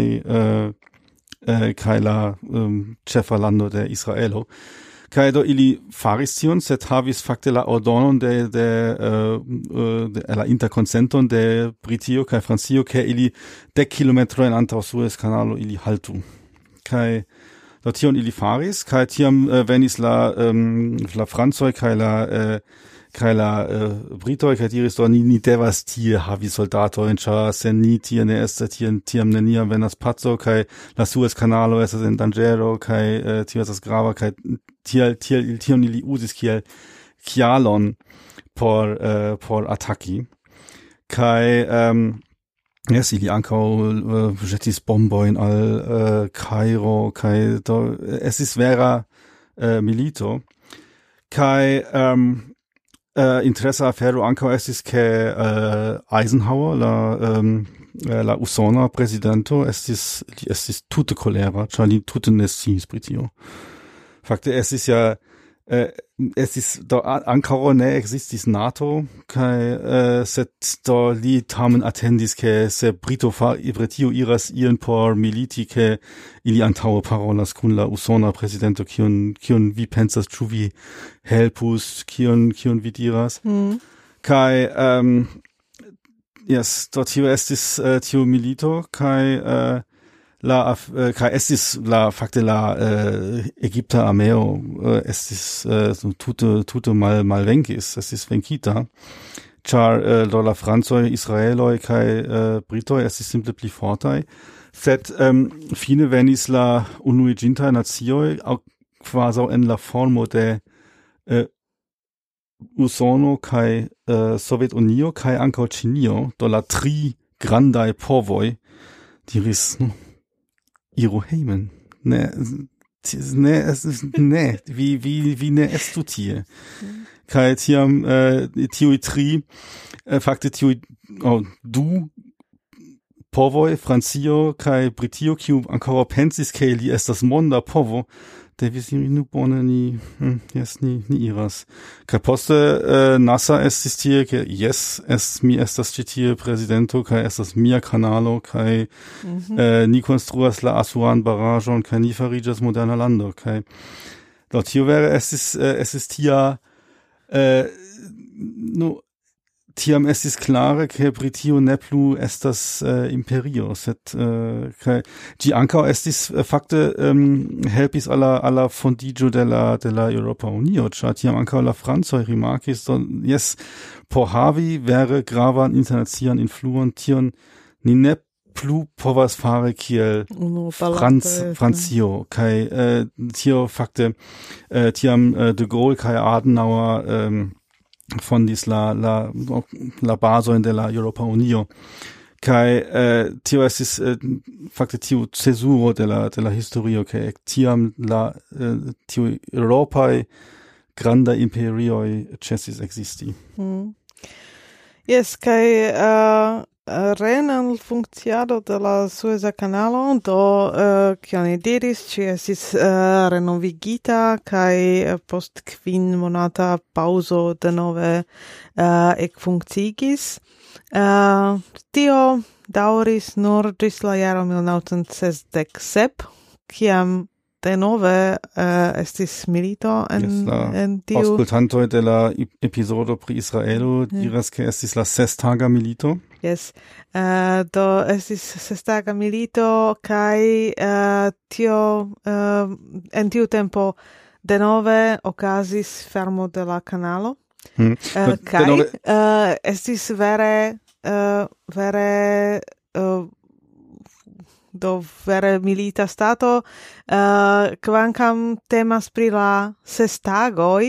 kaj la ĉefa lando de Israelo. Kaj do ili faris tion, sed havis fakte la ordonon de la interkonsenton de Britio kaj Francio, ke ili 10 kilometrojn antaŭ Suez-kanalo ili haltu. Kaj do tion ili faris, kaj tiam venis la francoj kaj la britoj kaj diris do ni devas tie havi soldatojn, ĉar se ni tie ne estas, tiam neniam venas paco, kaj la Suez-kanalo estas en danĝero, kaj tio estas grava, kaj tion ili uzis kiel kialon por ataki. Kaj Yes, ili ankaŭ ĵetis bombojn al Kairo kaj do estis vera milito kaj interesa afero ankaŭ estis ke Eisenhower la usona presidento li estis tute kolera, ĉar li tute ne sciis pri tio. Fakte estis ja estis do ankaŭ ne ekzistis NATO kaj sed do li tamen atendis ke se Britio iras ien por militi ke ili antaŭe parolas kun la usona presidento kion vi pensas, ĉu vi helpus, kion vi diras? Kaj yes, do tio estis tio milito kaj kaj estis fakte la Egipta armeo estis tute malvenkis, estis venkita, ĉar do la francoj, israeloj kaj britoj estis simple pli fortaj, sed fine venis la unuiĝintaj nacioj kvazaŭ en la formo de Usono kaj Sovetunio kaj ankaŭ Ĉinio, do la tri grandaj povoj diris, iru hejmen. Ne, vi ne estu tie. Kaj tiam tiuj tri, fakte tiuj du povoj, Francio kaj Britio, kiu ankoraŭ pensis ke li estas monda povo, devis diri, nu bone, ni iras. Kaj poste Nasser estis tie, ke mi estas ĉi tie prezidento, kaj estas mia kanalo, kaj ni konstruas la Asuan-baraĵon, kaj ni fariĝas moderna lando. Kaj do tio vere estis tia tiam estis klare ke Britio ne plu estas imperio, sed ĝi ankaŭ estis fakte helpis alla fondiĝo de la Eŭropa Unio, ĉar tiam ankaŭ la francoj rimarkis, por havi vere gravan internacian influon, tion ni ne plu povas fari kiel Francio, kaj tio fakte tiam de Gaulle kaj Adenauer fondis la bazojn de la Eŭropa Unio, kaj tio estis fakte tiu cezuro de la historio, kaj tiam tiuj eŭropaj grandaj imperioj ĉesis ekzisti.
Yes, kaj renal funkciado de la Sueza Kanalo, do kion ni diris, ĝi estis renovigita kaj post 5-monata paŭzo denove ekfunkciigis. Tio daŭris nur ĝis la jaro 1967, kiam denove estis milito en tiu.
Aŭskultantoj de la epizodo pri Israelo diras ke estis la sestaga milito.
Yes. Do estis sestaga milito kaj tio en tiu tempo denove okazis fermo de la kanalo. Kaj estis vere milita stato, kvankam temas pri la sestagoj,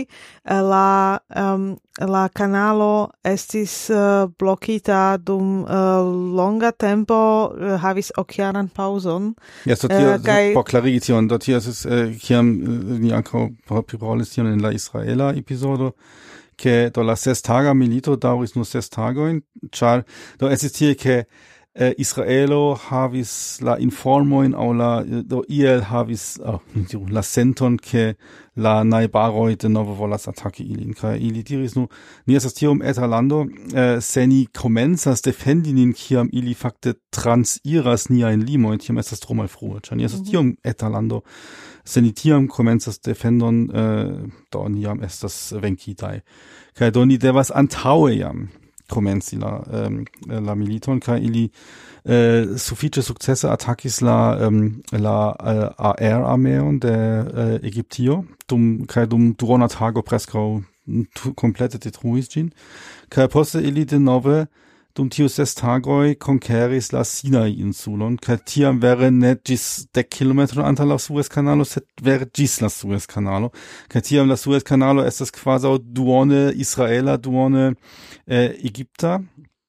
la kanalo estis blokita dum longa tempo, havis okjaran paŭzon.
Yes, por klarigi tion, do tio estis kiam ni ankaŭ priparolis tion en la israela epizodo, ke do la sestaga milito daŭris nur 6 tagojn, ĉar do estis tie ke Israelo havis la informojn aŭ iel havis la senton ke la najbaroj denove volas ataki ilin, kaj ili diris ni estas tiom eta lando, se ni komencas defendi nin kiam ili fakte transiras niajn limojn, tiam estas tro malfrue, ĉar ni estas tiom eta lando, se ni tiam komencas defendon, do ni jam estas venkitaj, kaj do ni devas antaŭe jam komenci la militon, kaj ili sufiĉe sukcese atakis la aer-armeon de Egiptio, dum duona tago preskaŭ komplete detruis ĝin, kaj poste ili denove dum tiu 6 tagoj konkeris la Sinai-insulon, kaj tiam vere ne ĝis 10 kilometroj antaŭ la Suez-kanalo, sed vere ĝis la Suez-kanalo, kaj tiam la Suez-kanalo estas kvazaŭ duone israela, duone egipta,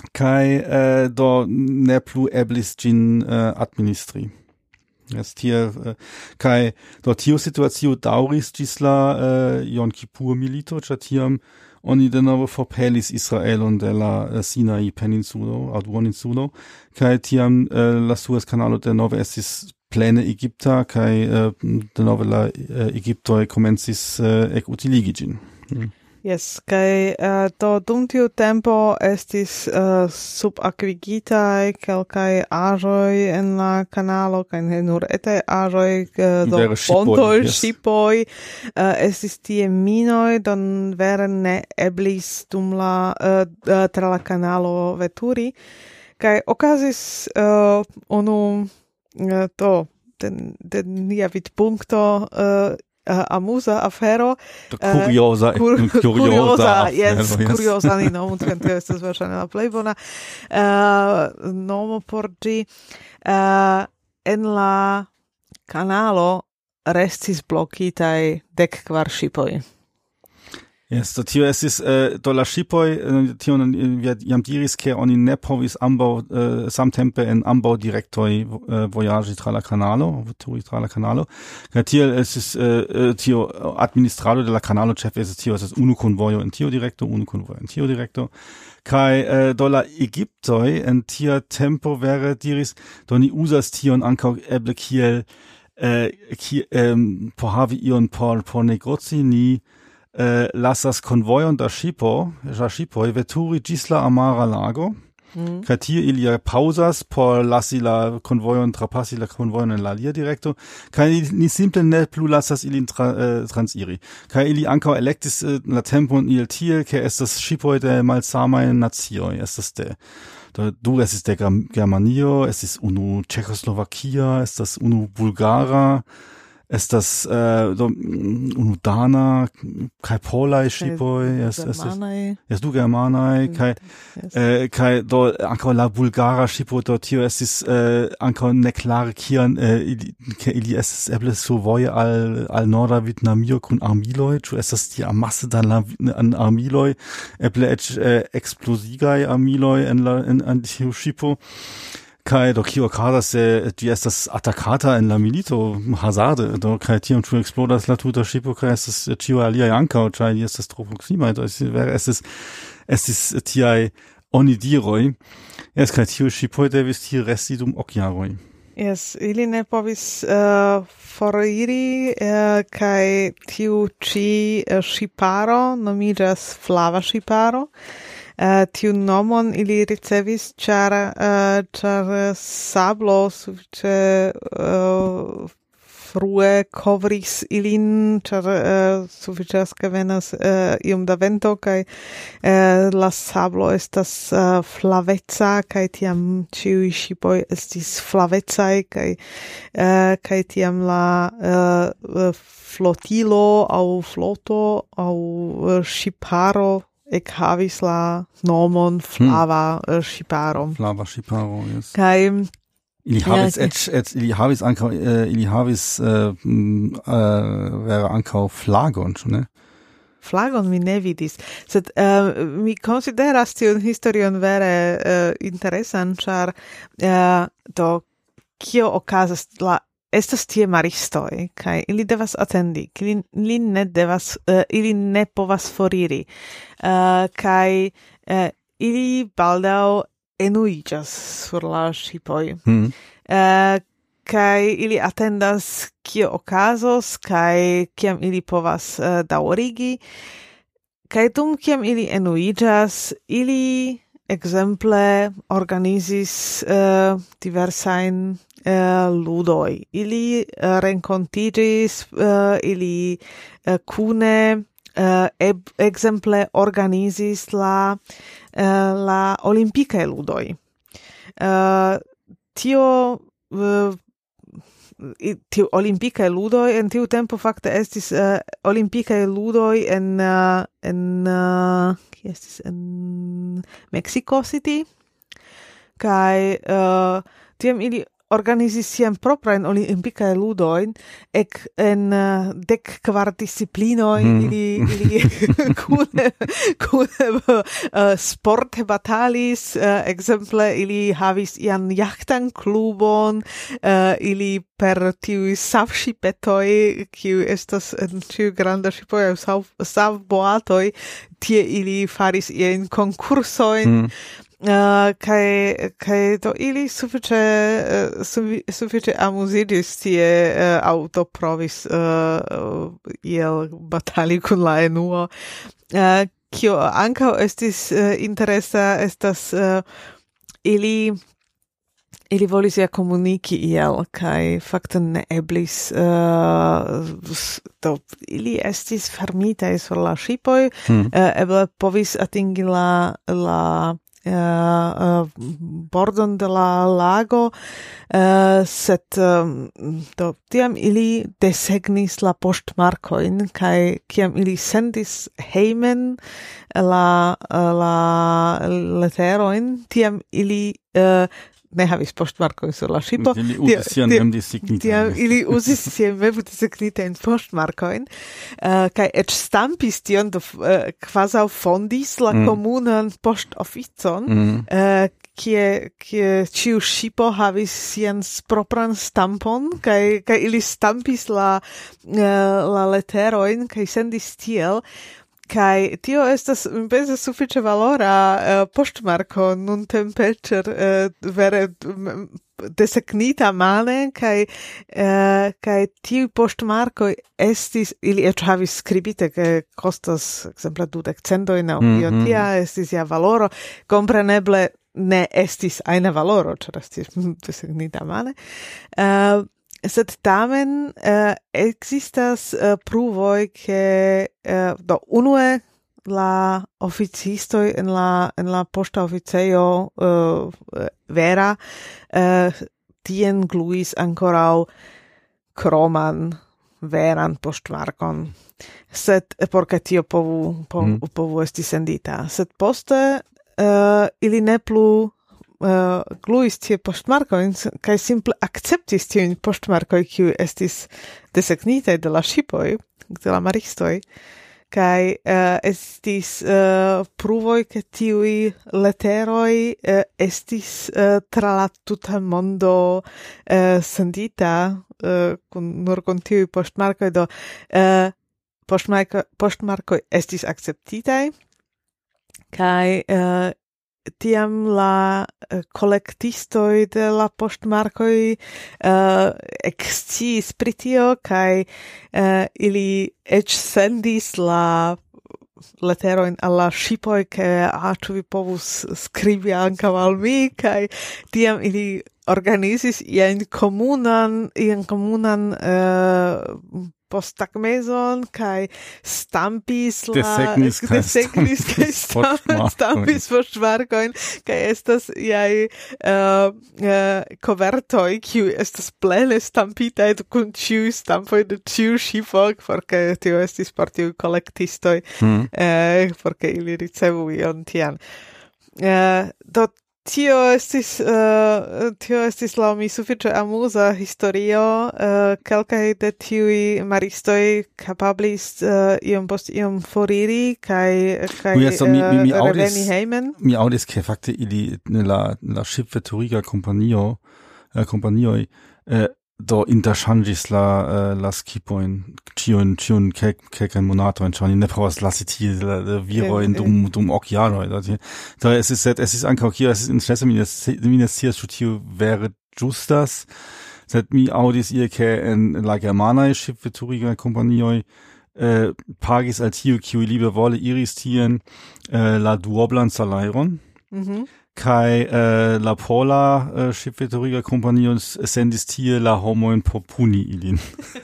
kai do ne plu eblis gin administri. Jest hier kai do tio situacio dauris gis la Yom Kippur milito, ĉar tiam oni denove forpelis Israelon de la Sinai peninsulo, Duoninsulo, kai tiam la Suez-kanalo denove estis plene Egipta, kai denove la Egiptoj komencis ekutiligi ĝin.
Yes, kai do dum tiu tempo estis subakvigitaj kelkaj aĵoj en la kanalo, kaj ne nur etaj aĵoj, do pontoj, ŝipoj, estis tie minoj, do vere ne eblis dum la tra la kanalo veturi, kaj okazis unu de nia vidpunkto amusa afero.
Curiosa
yes, curiosa ni nomu, tio estas verŝajne la plej bona nomo por ĝi. En la kanalo restis blokitaj 14 ŝipoj.
Yes, do tio estis do la ŝipoj, tion vi jam diris, ke oni ne povis ambaŭ samtempe en ambaŭ direktoj vojaĝi tra la kanalo, veturi tra la kanalo. Kaj tiel estis tio administrado de la kanalo ĉefe estis tio, estis unu konvojo en tiu direkto, unu konvojo en tiu direkto. Kaj do la Egiptoj en tia tempo vere diris, do ni uzas tion ankaŭ eble kiel por havi ion por negoci, ni lasas konvojon da ŝipoj veturi ĝis la amara lago, kaj tie ili paŭzas por lasi la konvojon, trapasi la konvojon en la alia direkto, kaj ni simple ne plu lasas ilin transiri. Kaj ili ankaŭ elektis la tempon il tiel, ke estas ŝipoj de malsamaj nacioj, estas de du estis de Germanio, estis unu Ĉeĥoslovakia, estas unu bulgara, estas unu dana kaj polaj ŝipoj, estas du germanaj kaj do ankaŭ la bulgara ŝipo, do tio estis ankaŭ neklare kian ili estis eble survoje al norda Vjetnamio kun armiloj, ĉu estas tie amase da armiloj, eble eĉ eksplosigaj armiloj en tiu ŝipo. Kai do kio okazas se ĝi estas atakata en la milito hazarde, do kaj tiam ĉu eksplodas la tuta ŝipo, kaj estas ĉiuj aliaj ankaŭ, ĉar ili estas tro proksimaj, do estis tiaj onidiroj. Jes, kaj tiuj ŝipoj devis tie resti dum ok jaroj.
Yes, ili ne povis foriri, kaj tiu ĉi ŝiparo nomiĝas flava ŝiparo. Tiu nomon ili ricevis ĉar sablo sufiĉe frue kovris ilin, ĉar sufiĉe venas iom da vento, kaj la sablo estas flaveca, kaj tiam ĉiuj ŝipoj estis flavecaj, kaj tiam la flotilo aŭ floto aŭ ŝiparo ekhavis la nomon flava ŝiparo.
Flava ŝiparo, yes.
Kaj
ili havis vere ankaŭ flagon, ĉu ne?
Flagon mi ne vidis, sed mi konsideras tiun historion vere interesan, ĉar do kio okazas estas tie maristoj, kaj ili devas atendi, ili ne povas foriri, kaj ili baldaŭ enuiĝas sur la ŝipoj. Kaj ili atendas kio okazos, kaj kiam ili povas daŭrigi, kaj dum kiam ili enuiĝas, ili ekzemple organizis diversajn ludoj. Ili renkontiĝis, ili kune ekzemple organizis la olimpikaj ludoj. Tiu olimpikaj ludoj en tiu tempo fakte estis olimpikaj ludoj en Mexico City, kaj tiam ili organizis sian proprain olimpicae ludoin, ec en 14 disciplinoin, ili cune sporte batalis, exemple, ili havis ian jachtan klubon, ili per tiui savŝipetoj, kiu estas en tiu granda ŝipoj, savboatoj, tie ili faris iajn konkursojn, kai do ili sufiĉe amuzigis tie, aŭ provis iel batali kun la enuo. Kio ankaŭ estis interesa, estas ili volis ja komuniki iel, kai fakte ne eblis, ili estis fermitaj sur la ŝipoj, eble povis atingi la bordon de la lago, sed tiam ili desegnis la poŝtmarkojn, kaj kiam ili sendis hejmen la leterojn, tiam ili ne havis poŝtmarkojn sur la ŝipo. Ili uzis sian mem-desegnitajn poŝtmarkojn, kaj eĉ stampis tion, kvazaŭ fondis la komunan poŝtoficon, kie ĉiu ŝipo havis sian propran stampon, kaj ili stampis la leterojn kaj sendis tiel. Kai tio estas penso sufiĉe valora poŝtmarko nuntempe, ĉar vere desegnita mane, kai tiuj poŝtmarkoj estis, ili eĉ havis skribite, ke kostas ekzemple 20 centojn aŭ io tia, estis ja valoro, kompreneble ne estis ajna valoro, ĉar estis desegnita mane. Sed tamen existas pruvoj, ke unue la oficistoj en la poŝta oficejo vera tien gluis ankoraŭ kroman veran poŝtmarkon, sed por ke tio povu esti sendita. Sed poste ili ne plu gluis tie poŝtmarkojn, kaj simple akceptis tiujn poŝtmarkoj, kiuj estis desegnitaj de la ŝipoj, de la maristoj, kaj estis pruvoj, ke tiuj leteroj estis tra la tuta mondo sendita nur kun tiuj poŝtmarkoj, do poŝtmarkoj estis akceptitaj, kaj tiam la kolektistoj de la poŝtmarkoj eksciis pri tio, kaj ili eĉ sendis la leterojn al la ŝipoj, ke ĉu vi povus skribi ankaŭ al mi, kaj tiam ili organizis ian komunan posttagmezon, kaj stampis
desegnis kaj
stampis poŝtmarkojn, kaj estas iaj kovertoj, kiuj estas plene stampitaj kun ĉiuj stampoj de ĉiu ŝipo, por ke tio estis por tiuj kolektistoj, por ke ili ricevu ion tian. Do tio estis laŭ mi sufiĉe amuza historio. Kelkaj de tiuj maristoj kapablis iom post iom foriri kaj reveni hejmen.
Mi aŭdis, ke fakte ili la ŝipveturiga kompanioj do interŝanĝis la skipojn ĉiun kelkajn monatojn, ĉar ni ne povas lasi tie la virojn dum ok jaroj. Do estis ankaŭ kio estis interese, mi ne scias, ĉu tio vere ĝustas, sed mi aŭdis ie, ke en la germanaj ŝipveturigaj kompanioj pagis al tiu, kiuj libevole iris tien, la duoblan salajron, kai la pola ŝipveturiga kompanio sendis tie la homojn por puni ilin.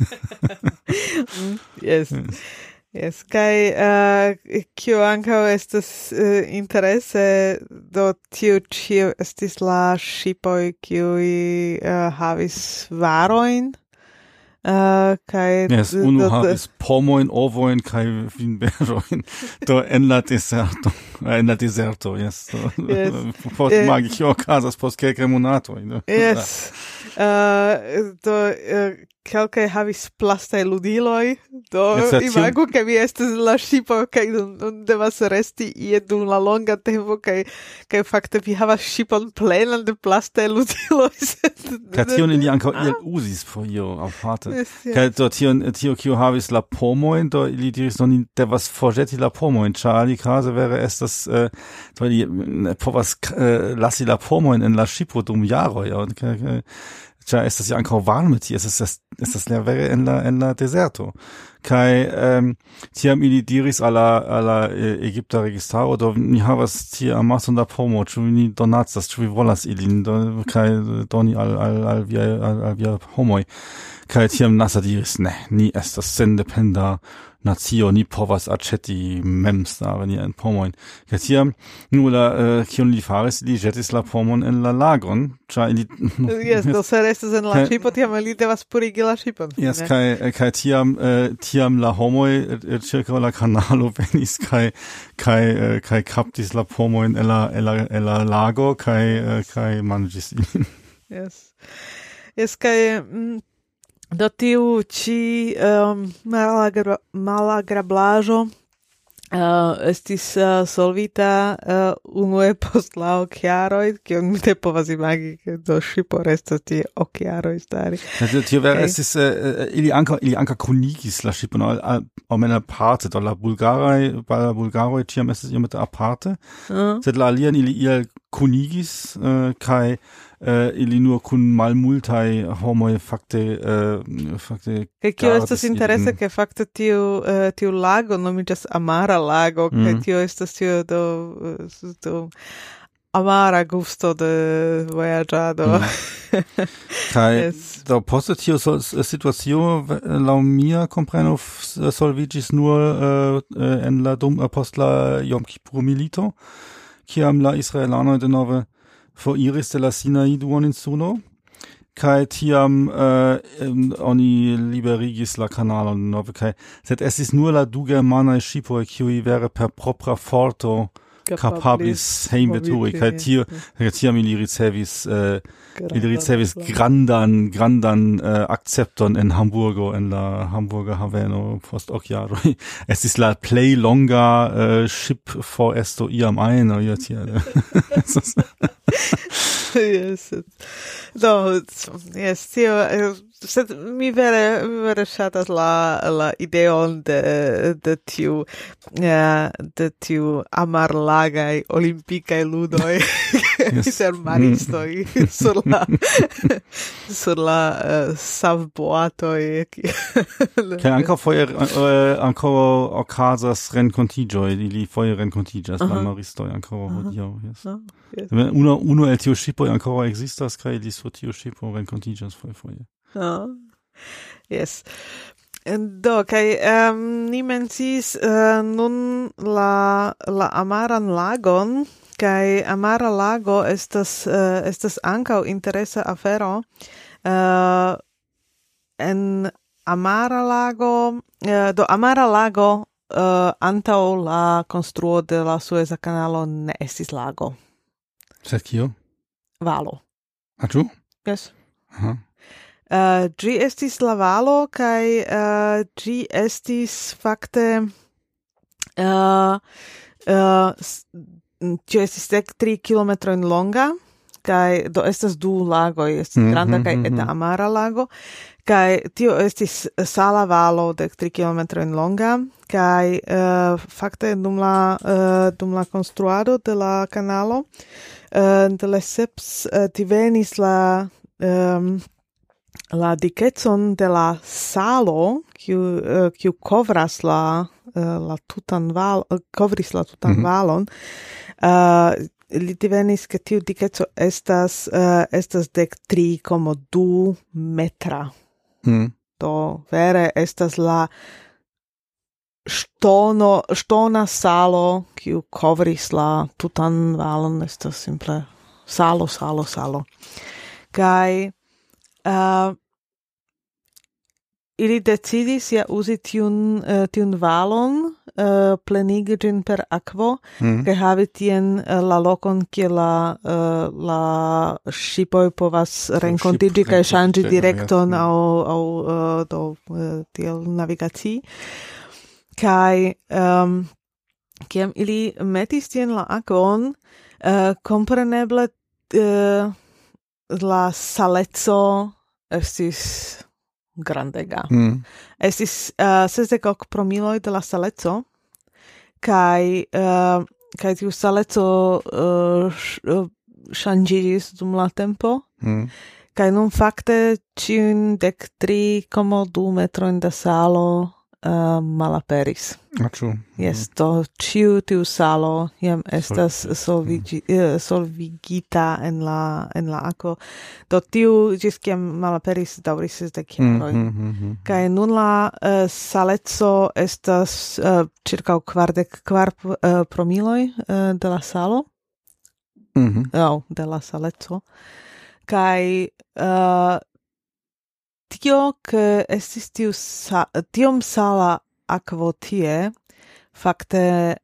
Yes, kai kio ankaŭ estas interese, do tiu ĉio estis la ŝipoj, kiuj havis varojn,
unu havis pomojn, ovojn kaj vinberojn, do en la deserto, yes. Post magikio okazas post kelkaj monatoj.
Yes. do kelkaj havis plastaj ludiloj, do imagu ke mi estes la ŝipo kaj nun devas resti ie dum la longa tempo kaj fakte vi havas ŝipon plenan de plastaj ludiloj.
Kaj tion ili ankaŭ iel uzis por io aparte. Kaj do tio kiu havis la pomojn, do ili diris, do ni devas forĵeti la pomojn, ĉar alikaze vere estas do ili povas lasi la pomojn en la ŝipo dum jaroj. Ĉar estas ja ankaŭ varme tie, estas la vere en la deserto. Kaj tiam ili diris al la egipta registaro, do ni havas tie amason da pomo, ĉu ni donacas, ĉu vi volas ilin, kaj doni al via homoj. Kaj tiam Nasser diris, ne, ni estas sendependa nacio, ni povas aĉeti memstare niajn pomojn. Kaj tiam kion li faris, li ĵetis la pomon en la lagron, ĉar ili
do se restas en la ŝipo, tiam li devas purigi la ŝipon.
Kaj tiam la homoj ĉirkaŭ la kanalo venis kaj kaptis la pomojn el la lago kaj manĝis ilin.
Kaj do tiu ĉi malagrablaĵo estis solvita unue post la okjaroj, kion mi ne povas imagi, ke do ŝipo restas tie okjaroj stari.
Tio vere estis ili ankaŭ kunigis la ŝipon almenaŭ parte, do la bulgaroj ĉiam estis iomete aparte, sed la alian ili iel kunigis kaj ili nur kun malmultaj homoj fakte
kio estas interese, ke fakte tiu lago nomiĝas Amara lago, kaj tio estas tio do amara gusto de vojaĝado.
Kaj do poste tio situacio laŭ mia kompreno solviĝis nur en la post la Jom Kippur milito, kiam la israelanoj denove foriris de la Sinai duoninsulo, kaj tiam oni liberigis la kanalon denove, sed estis nur la du germanaj ŝipoj, kiuj vere per propra forto kapablis hejmveturi, kaj tiam ili ricevis grandan akcepton en Hamburgo, en la Hamburga haveno post okjaroj. Estis la plej longa ŝipforesto iam ajn, io tiel.
Tio, sed mi vere ŝatas la ideon de tiu amarlagaj olimpikaj ludoj inter maristoj sur la savboatoj.
Kaj ankaŭ foje ankaŭ okazas renkontiĝoj, ili foje renkontiĝas la maristoj ankaŭ hodiaŭ. Uno el tiu ŝipoj ankaŭ ekzistas, kaj ili sur tiu ŝipo renkontiĝas foje.
Do, kaj ni menciis nun la Amaran lagon, kaj Amara lago estas ankaŭ interesa afero. En Amara lago, Amara lago antaŭ la konstruo de la Sueza kanalo ne estis lago.
Sed kio?
Valo.
Ĉu?
Yes. Ĝi estis la valo, kaj ĝi estis fakte ĝi estis 3 kilometrojn longa, kaj do estas du lagoj, estis granda kaj eta Amara lago, kaj tio estis sala valo 3 kilometrojn longa, kaj fakte dum la konstruado de la kanalo de Lesseps divenis la dikecon de la salo, kiu kovras la tutan kovris la tutan valon. Li divenis, ke tiu dikeco estas 3,2 metra. Do vere estas la ŝtona salo, kiu kovris la tutan valon, estas simple salo. Kaj ili decidis ja uzi tiun valon, plenigi gin per akvo, ke havi tien la lokon, kie la shipoj povas renkontigi kaj ŝanĝi direkton aŭ do tiel navigacii. Kaj kiam ili metis tien la akvon, kompreneble la saleco estis grandega. Estis 60 promiloj de la saleco, kaj tiu saleco ŝanĝiĝis dum la tempo, kaj nun fakte ĉiujn 13,2 metrojn da salo malaperis. Yes, do tiu salo jam estas solvigita en la akvo. Do tiu ĝis kiam malaperis daŭris 60 jaroj. Kaj nun la saleco estas ĉirkaŭ 44 promiloj de la salo. De la saleco. Kaj tio, ke estis tiom sala akvo tie, fakte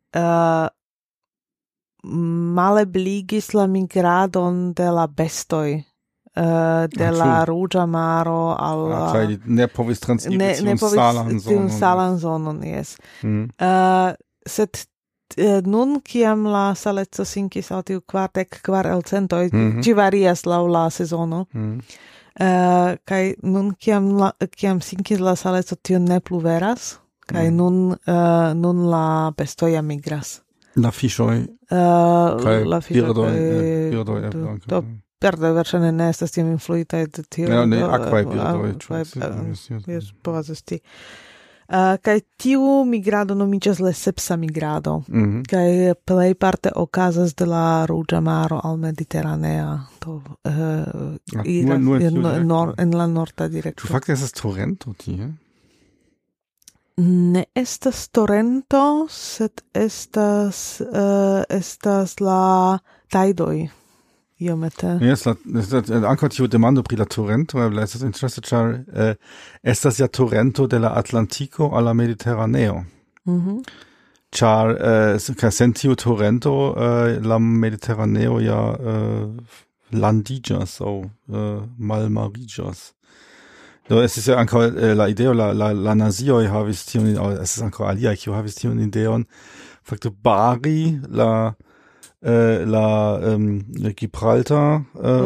malebligis la migradon de la bestoj, de la Ruĝa Maro al
ne povis transiri tiun
salan zonon, yes. Sed nun, kiam la saleco sinkis al tiu 44%, ĝi varias laŭ la sezono, kaj nun kiam sinkis la saleco, tio ne plu veras, kaj nun la bestoj migras.
La fiŝoj kaj birdoj.
Do birdoj verŝajne ne estas tiom influitaj de tio.
Ne akvaj birdoj.
Povas esti. Kaj tiu migrado nomiĝas Lesepsa migrado, kaj plejparte okazas de la Ruĝa Maro al Mediteranea, en la norda direkto.
Ĉu fakte estas torento tie?
Ne estas torento, sed estas la tajdoj. Iomete.
Yes, ankaŭ tiu demando pri la torento eble estas interese, ĉar estas ja torento de la Atlantiko al la Mediteraneo. Ĉar sen tiu torento la Mediteraneo ja landiĝas aŭ malmariĝas. Do estis ja ankaŭ la ideo, la nazioj havis tiun, aŭ estis ankaŭ aliaj, kiuj havis tiun ideon, fakte bari la Gibraltar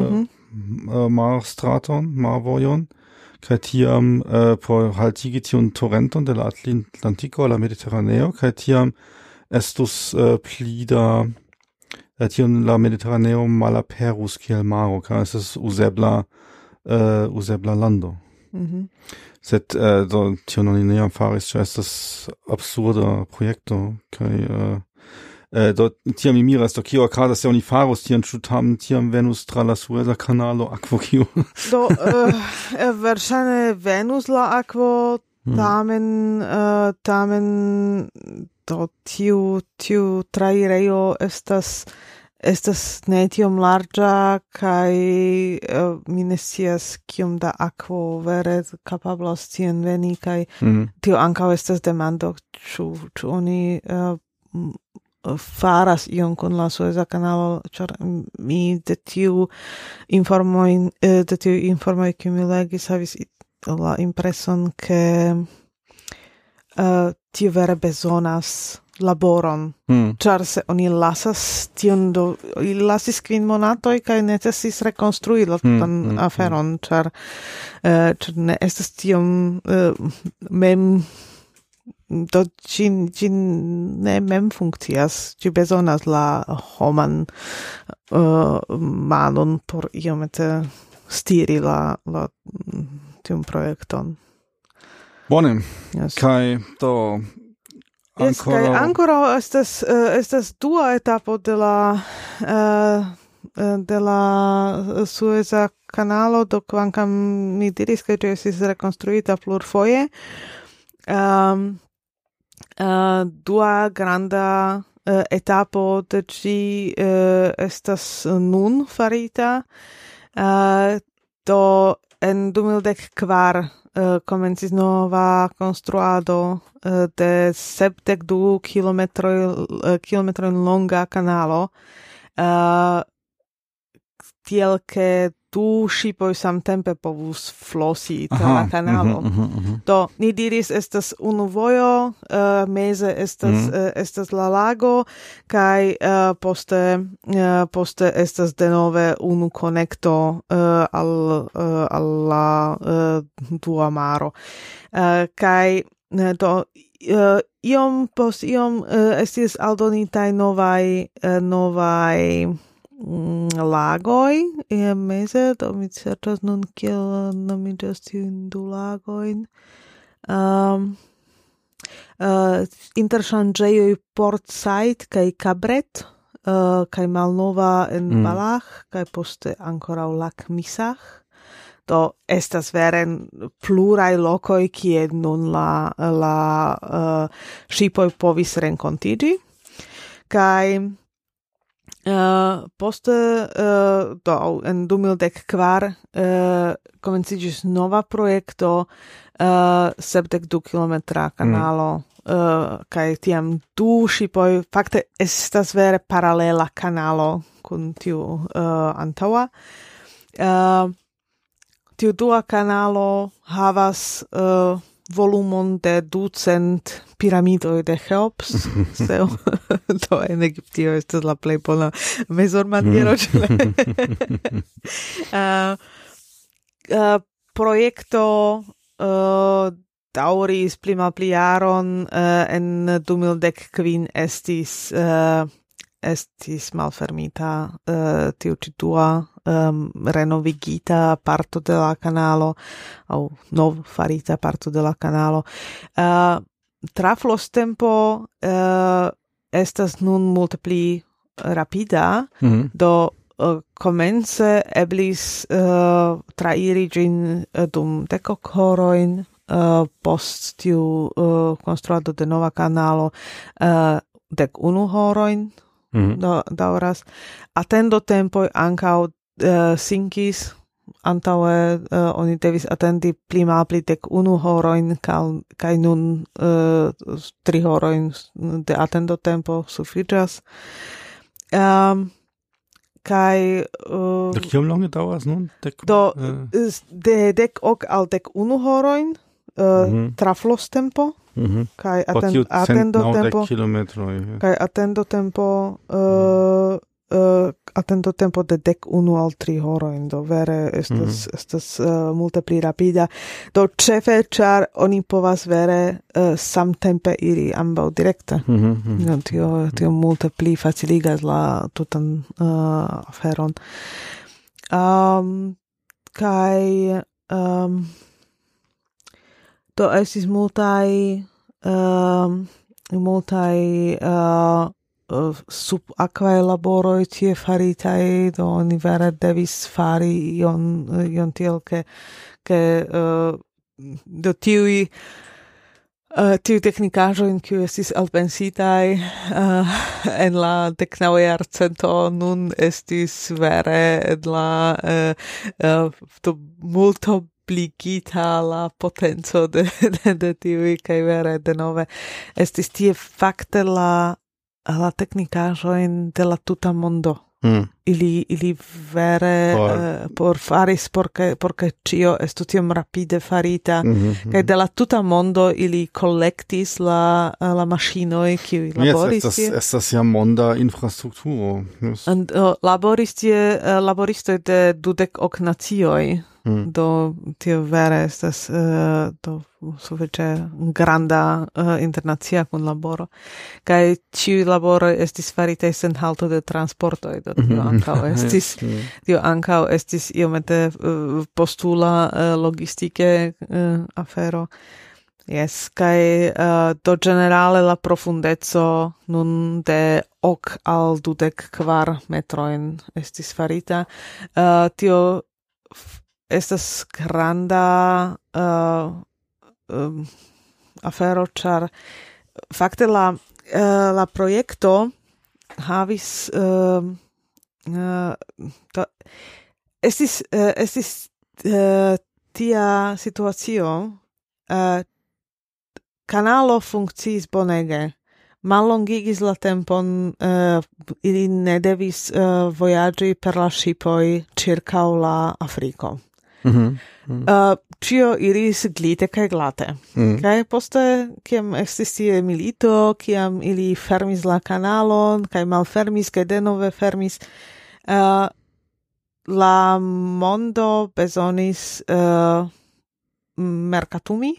marvojon, kaj tiam por haltigi tiun torenton de la Atlantiko al la Mediteraneo, kaj tiam estus pli da tiun la Mediteraneo malaperus kiel maro, kaj estus uzebla lando. Sed tion oni neniam faris, ĉar estas absurda projekto, kaj do tiam mi miras, do kio okazas se oni farus tion, ĉu tiam venus tra la Sueza kanalo akvo kiu
do verŝajne venus la akvo, tamen do tiu trairejo estas ne tiom larĝa, kaj mi ne scias kiom da akvo vere kapablas tien veni, kaj tio ankaŭ estas demando, ĉu oni faras ion kun la Sueza kanalo, ĉar mi de tiu informoj kiu mi legis havis la impreson, ke tio vere bezonas laboron, ĉar se oni lasas tion, ili lasis 5 monatoj kaj necesis rekonstrui la tutan aferon, ĉar ne estas tiom mem. Do ĝi ne mem funkcias, ĝi bezonas la homan manon por iomete stiri la tiun projekton.
Bone, kaj do
ankoraŭ estas dua etapo de la Sueza kanalo, do kvankam mi diris, ke ĝi estis rekonstruita plurfoje, dua granda etapo de ĝi estas nun farita, do en 2014 komencis nova konstruado de 72 kilometroj longa kanalo, tiel ke tu ŝipoj samtempe povus flosi tra la kanalo. Do ni diris estas unu vojo, meze estas la lago, kaj poste estas denove unu konekto al la dua maro. Kaj do iom post iom estis aldonitaj novaj lagoj meze, do mi serĉas nun kiel nomiĝas tiujn du lagojn. Interŝanĝejoj Port Said kaj Cabret, kaj malnova en Balach, kaj poste ankoraŭ Lac Misach. Do estas vere pluraj lokoj kie nun la ŝipoj povis renkontiĝi. Kaj poste do en 2014 komenciĝis nova projekto 72 kilometra kanalo kaj tiam du ŝipoj fakte estas vere paralela kanalo kun tiu antaŭa. Tiu dua kanalo havas volumon de 200 piramidoj de Cheops. Do en Egiptio estas la plej bona mezormaniero. Projekto daŭris pli malpli jaron, en 2015 estis malfermita tiu ĉi dua renovigita parto de la kanalo aŭ nov farita parto de la kanalo. Traflostempo estas nun multe pli rapida, do komence eblis trairi ĝin dum 10 horojn, post tiu konstruado de nova kanalo 11 horojn daŭras. Atendotempoj ankaŭ sinkis, antaŭe oni devis atendi pli malpli 11 horojn, kaj nun 3 horojn de atendotempo sufiĉas. Kaj
kiom longe daŭras nun?
De 10 al 11 horojn traflostempo. Kaj atendotempo kaj atendotempo de 11 al 3 horojn, do vere estas multe pli rapida. Do ĉefe ĉar oni povas vere samtempe iri ambaŭ direkte. Tio multe pli faciligas la tutan aferon. Kaj do estis multaj subakvaj laboroj tie faritaj, do oni vere devis fari ion tiel ke do tiuj teknikaĵoj, kiuj estis elpensitaj en la 19. jarcento, nun estis vere en la multo pligita la potenco de tiuj, kaj vere denove estis tie fakte la teknikaĵojn de la tuta mondo. Ili vere por faris por ke ĉio estu tiom rapide farita, kaj de la tuta mondo ili kolektis la maŝinoj, kiuj laboris tie.
Estas ja monda infrastrukturo.
Laboris tie laboristoj de 20 nacioj. Do tio vere estas sufiĉe granda internacia kunlaboro, kaj ĉiuj laboroj estis faritaj sen halto de transportoj, do tio ankaŭ estis iomete postula logistike afero. Yes, kaj do ĝenerale la profundeco nun de 8 al 24 metrojn estis farita. Tio estas granda afero, ĉar fakte la projekto havis estis tia situacio canalo funkciis bonege. Mallongigis la tempon ili ne devis voyagi per la shipoi circa la Africo. Cio iris glite kai glate. Kai poste, kiam estis tie milito, kiam ili fermis la kanalon, kai malfermis, kai denove fermis, la mondo besonis mercatumi,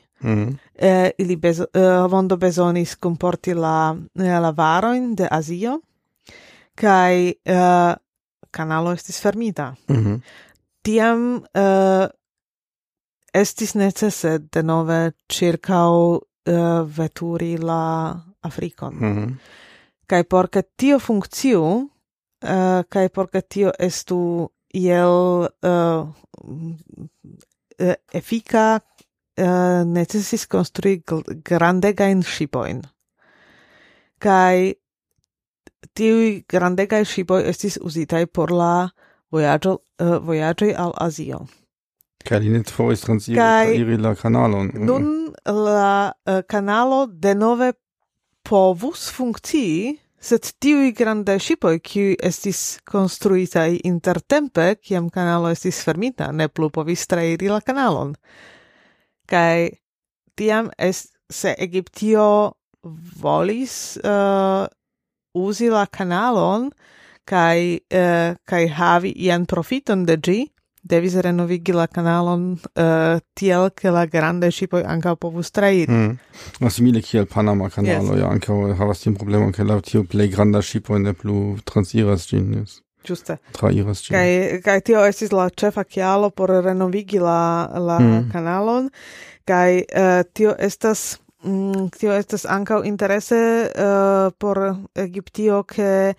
mondo besonis comporti la varoin de Azio, kai canalo estis fermita. Tiam estis necesse de nove circau veturi la Africon. Kai porca tio funkciu, kai porca tio estu iel efika necessis construi grandegain shipoin. Kai tiui grandegai shipoi estis usitai por la voyaggi al Azio.
Kai li net foris transiri la kanalon.
Nun la kanalo denove povus funkcii, sed tiui grandai shipoi, kiu estis construitai intertempe, kiam kanalo estis fermita, ne plu povis trairi la kanalon. Kai tiam se Egiptio volis usi la kanalon kai havi ian profiton de gi, devis renovigi la kanalon tiel che la grande shipoi anca povus trairi.
Simile kiel Panama kanalo, ja, anca havas tiun problemon, che la tio plej granda shipoi ne plu transiras gin.
Giuste.
Trairas gin.
Kai tio estis la cefa kialo por renovigi la kanalon, kai tio estas ankaŭ interese por Egiptio, che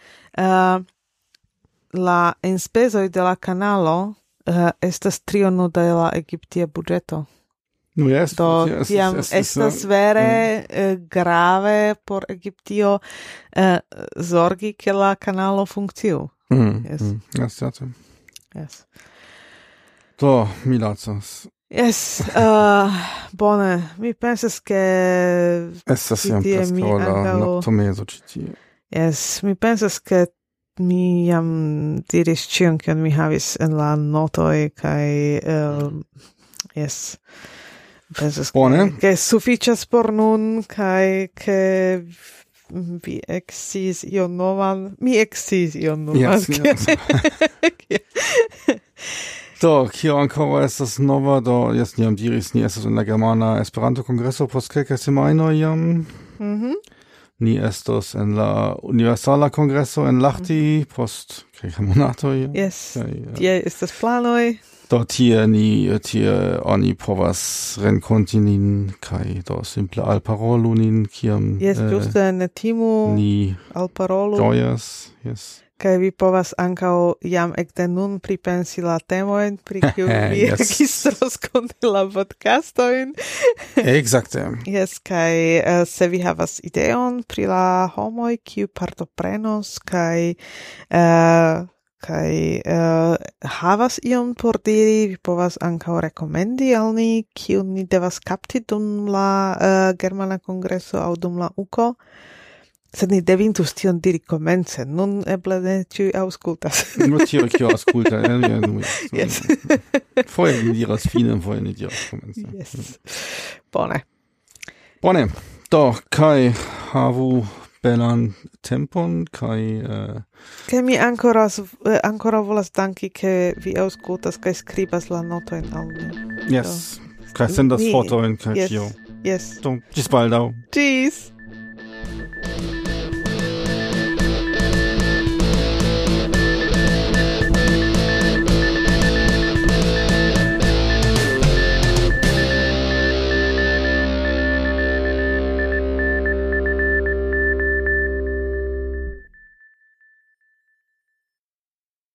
la enspezoj de la kanalo estas triono de la egiptia budgeto.
No, yes,
Do tiam estas vere grave por Egiptio zorgi che la kanalo funkciu.
Yes,
Yes.
Do, mi lacas.
Yes, bone, mi pensas che
Estas jam preskaŭ la noktomezo ĉi tie.
Yes, mi pensas che mi jam diris ĉion, kion mi havis en la notoj, kaj yes, pensas che sufiĉas por nun, kaj ke vi eksciis ion novan. Mi eksciis ion novan.
Do, kio ancora estas nova, do, jes, niam diris, ni estas en la Germana Esperanto-Kongreso post kelkaj semajnoj jam. Ni estos en la Universala Kongreso en Lahti post kelkaj monatoj.
Yes, tie estas planoj.
Do, tie oni povas renkonti nin, kaj do simple alparolu nin, kiam
Yes, ĝuste ne timu,
ni
alparolu.
Ĝojas, yes.
Kaj vi povas ankaŭ jam ekde nun pripensi la temojn, pri kiuj vi registros kun la podcastojn.
Ekzakte.
Yes, kaj se vi havas ideon pri la homoj, kiu partoprenos, kaj havas ion por diri, vi povas ankaŭ rekomendi al ni, kiun ni devas kapti dum la Germana Kongreso aŭ dum la UKO. Sed ni devintus tion diri komence, nun eble ne ĉiuj aŭskultas.
Nur tio, kio aŭskultas.
Yes.
Foje ni diras fine, foje ni diras komence.
Yes. Bone.
Do, kaj havu belan tempon, kaj
Kaj mi ancora volas danki, ke vi aŭskultas kaj skribas la notojn al mi.
Yes. Kaj sendas fotojn kaj ĉio.
Yes.
Do, ĝis baldaŭ.
Tschüss.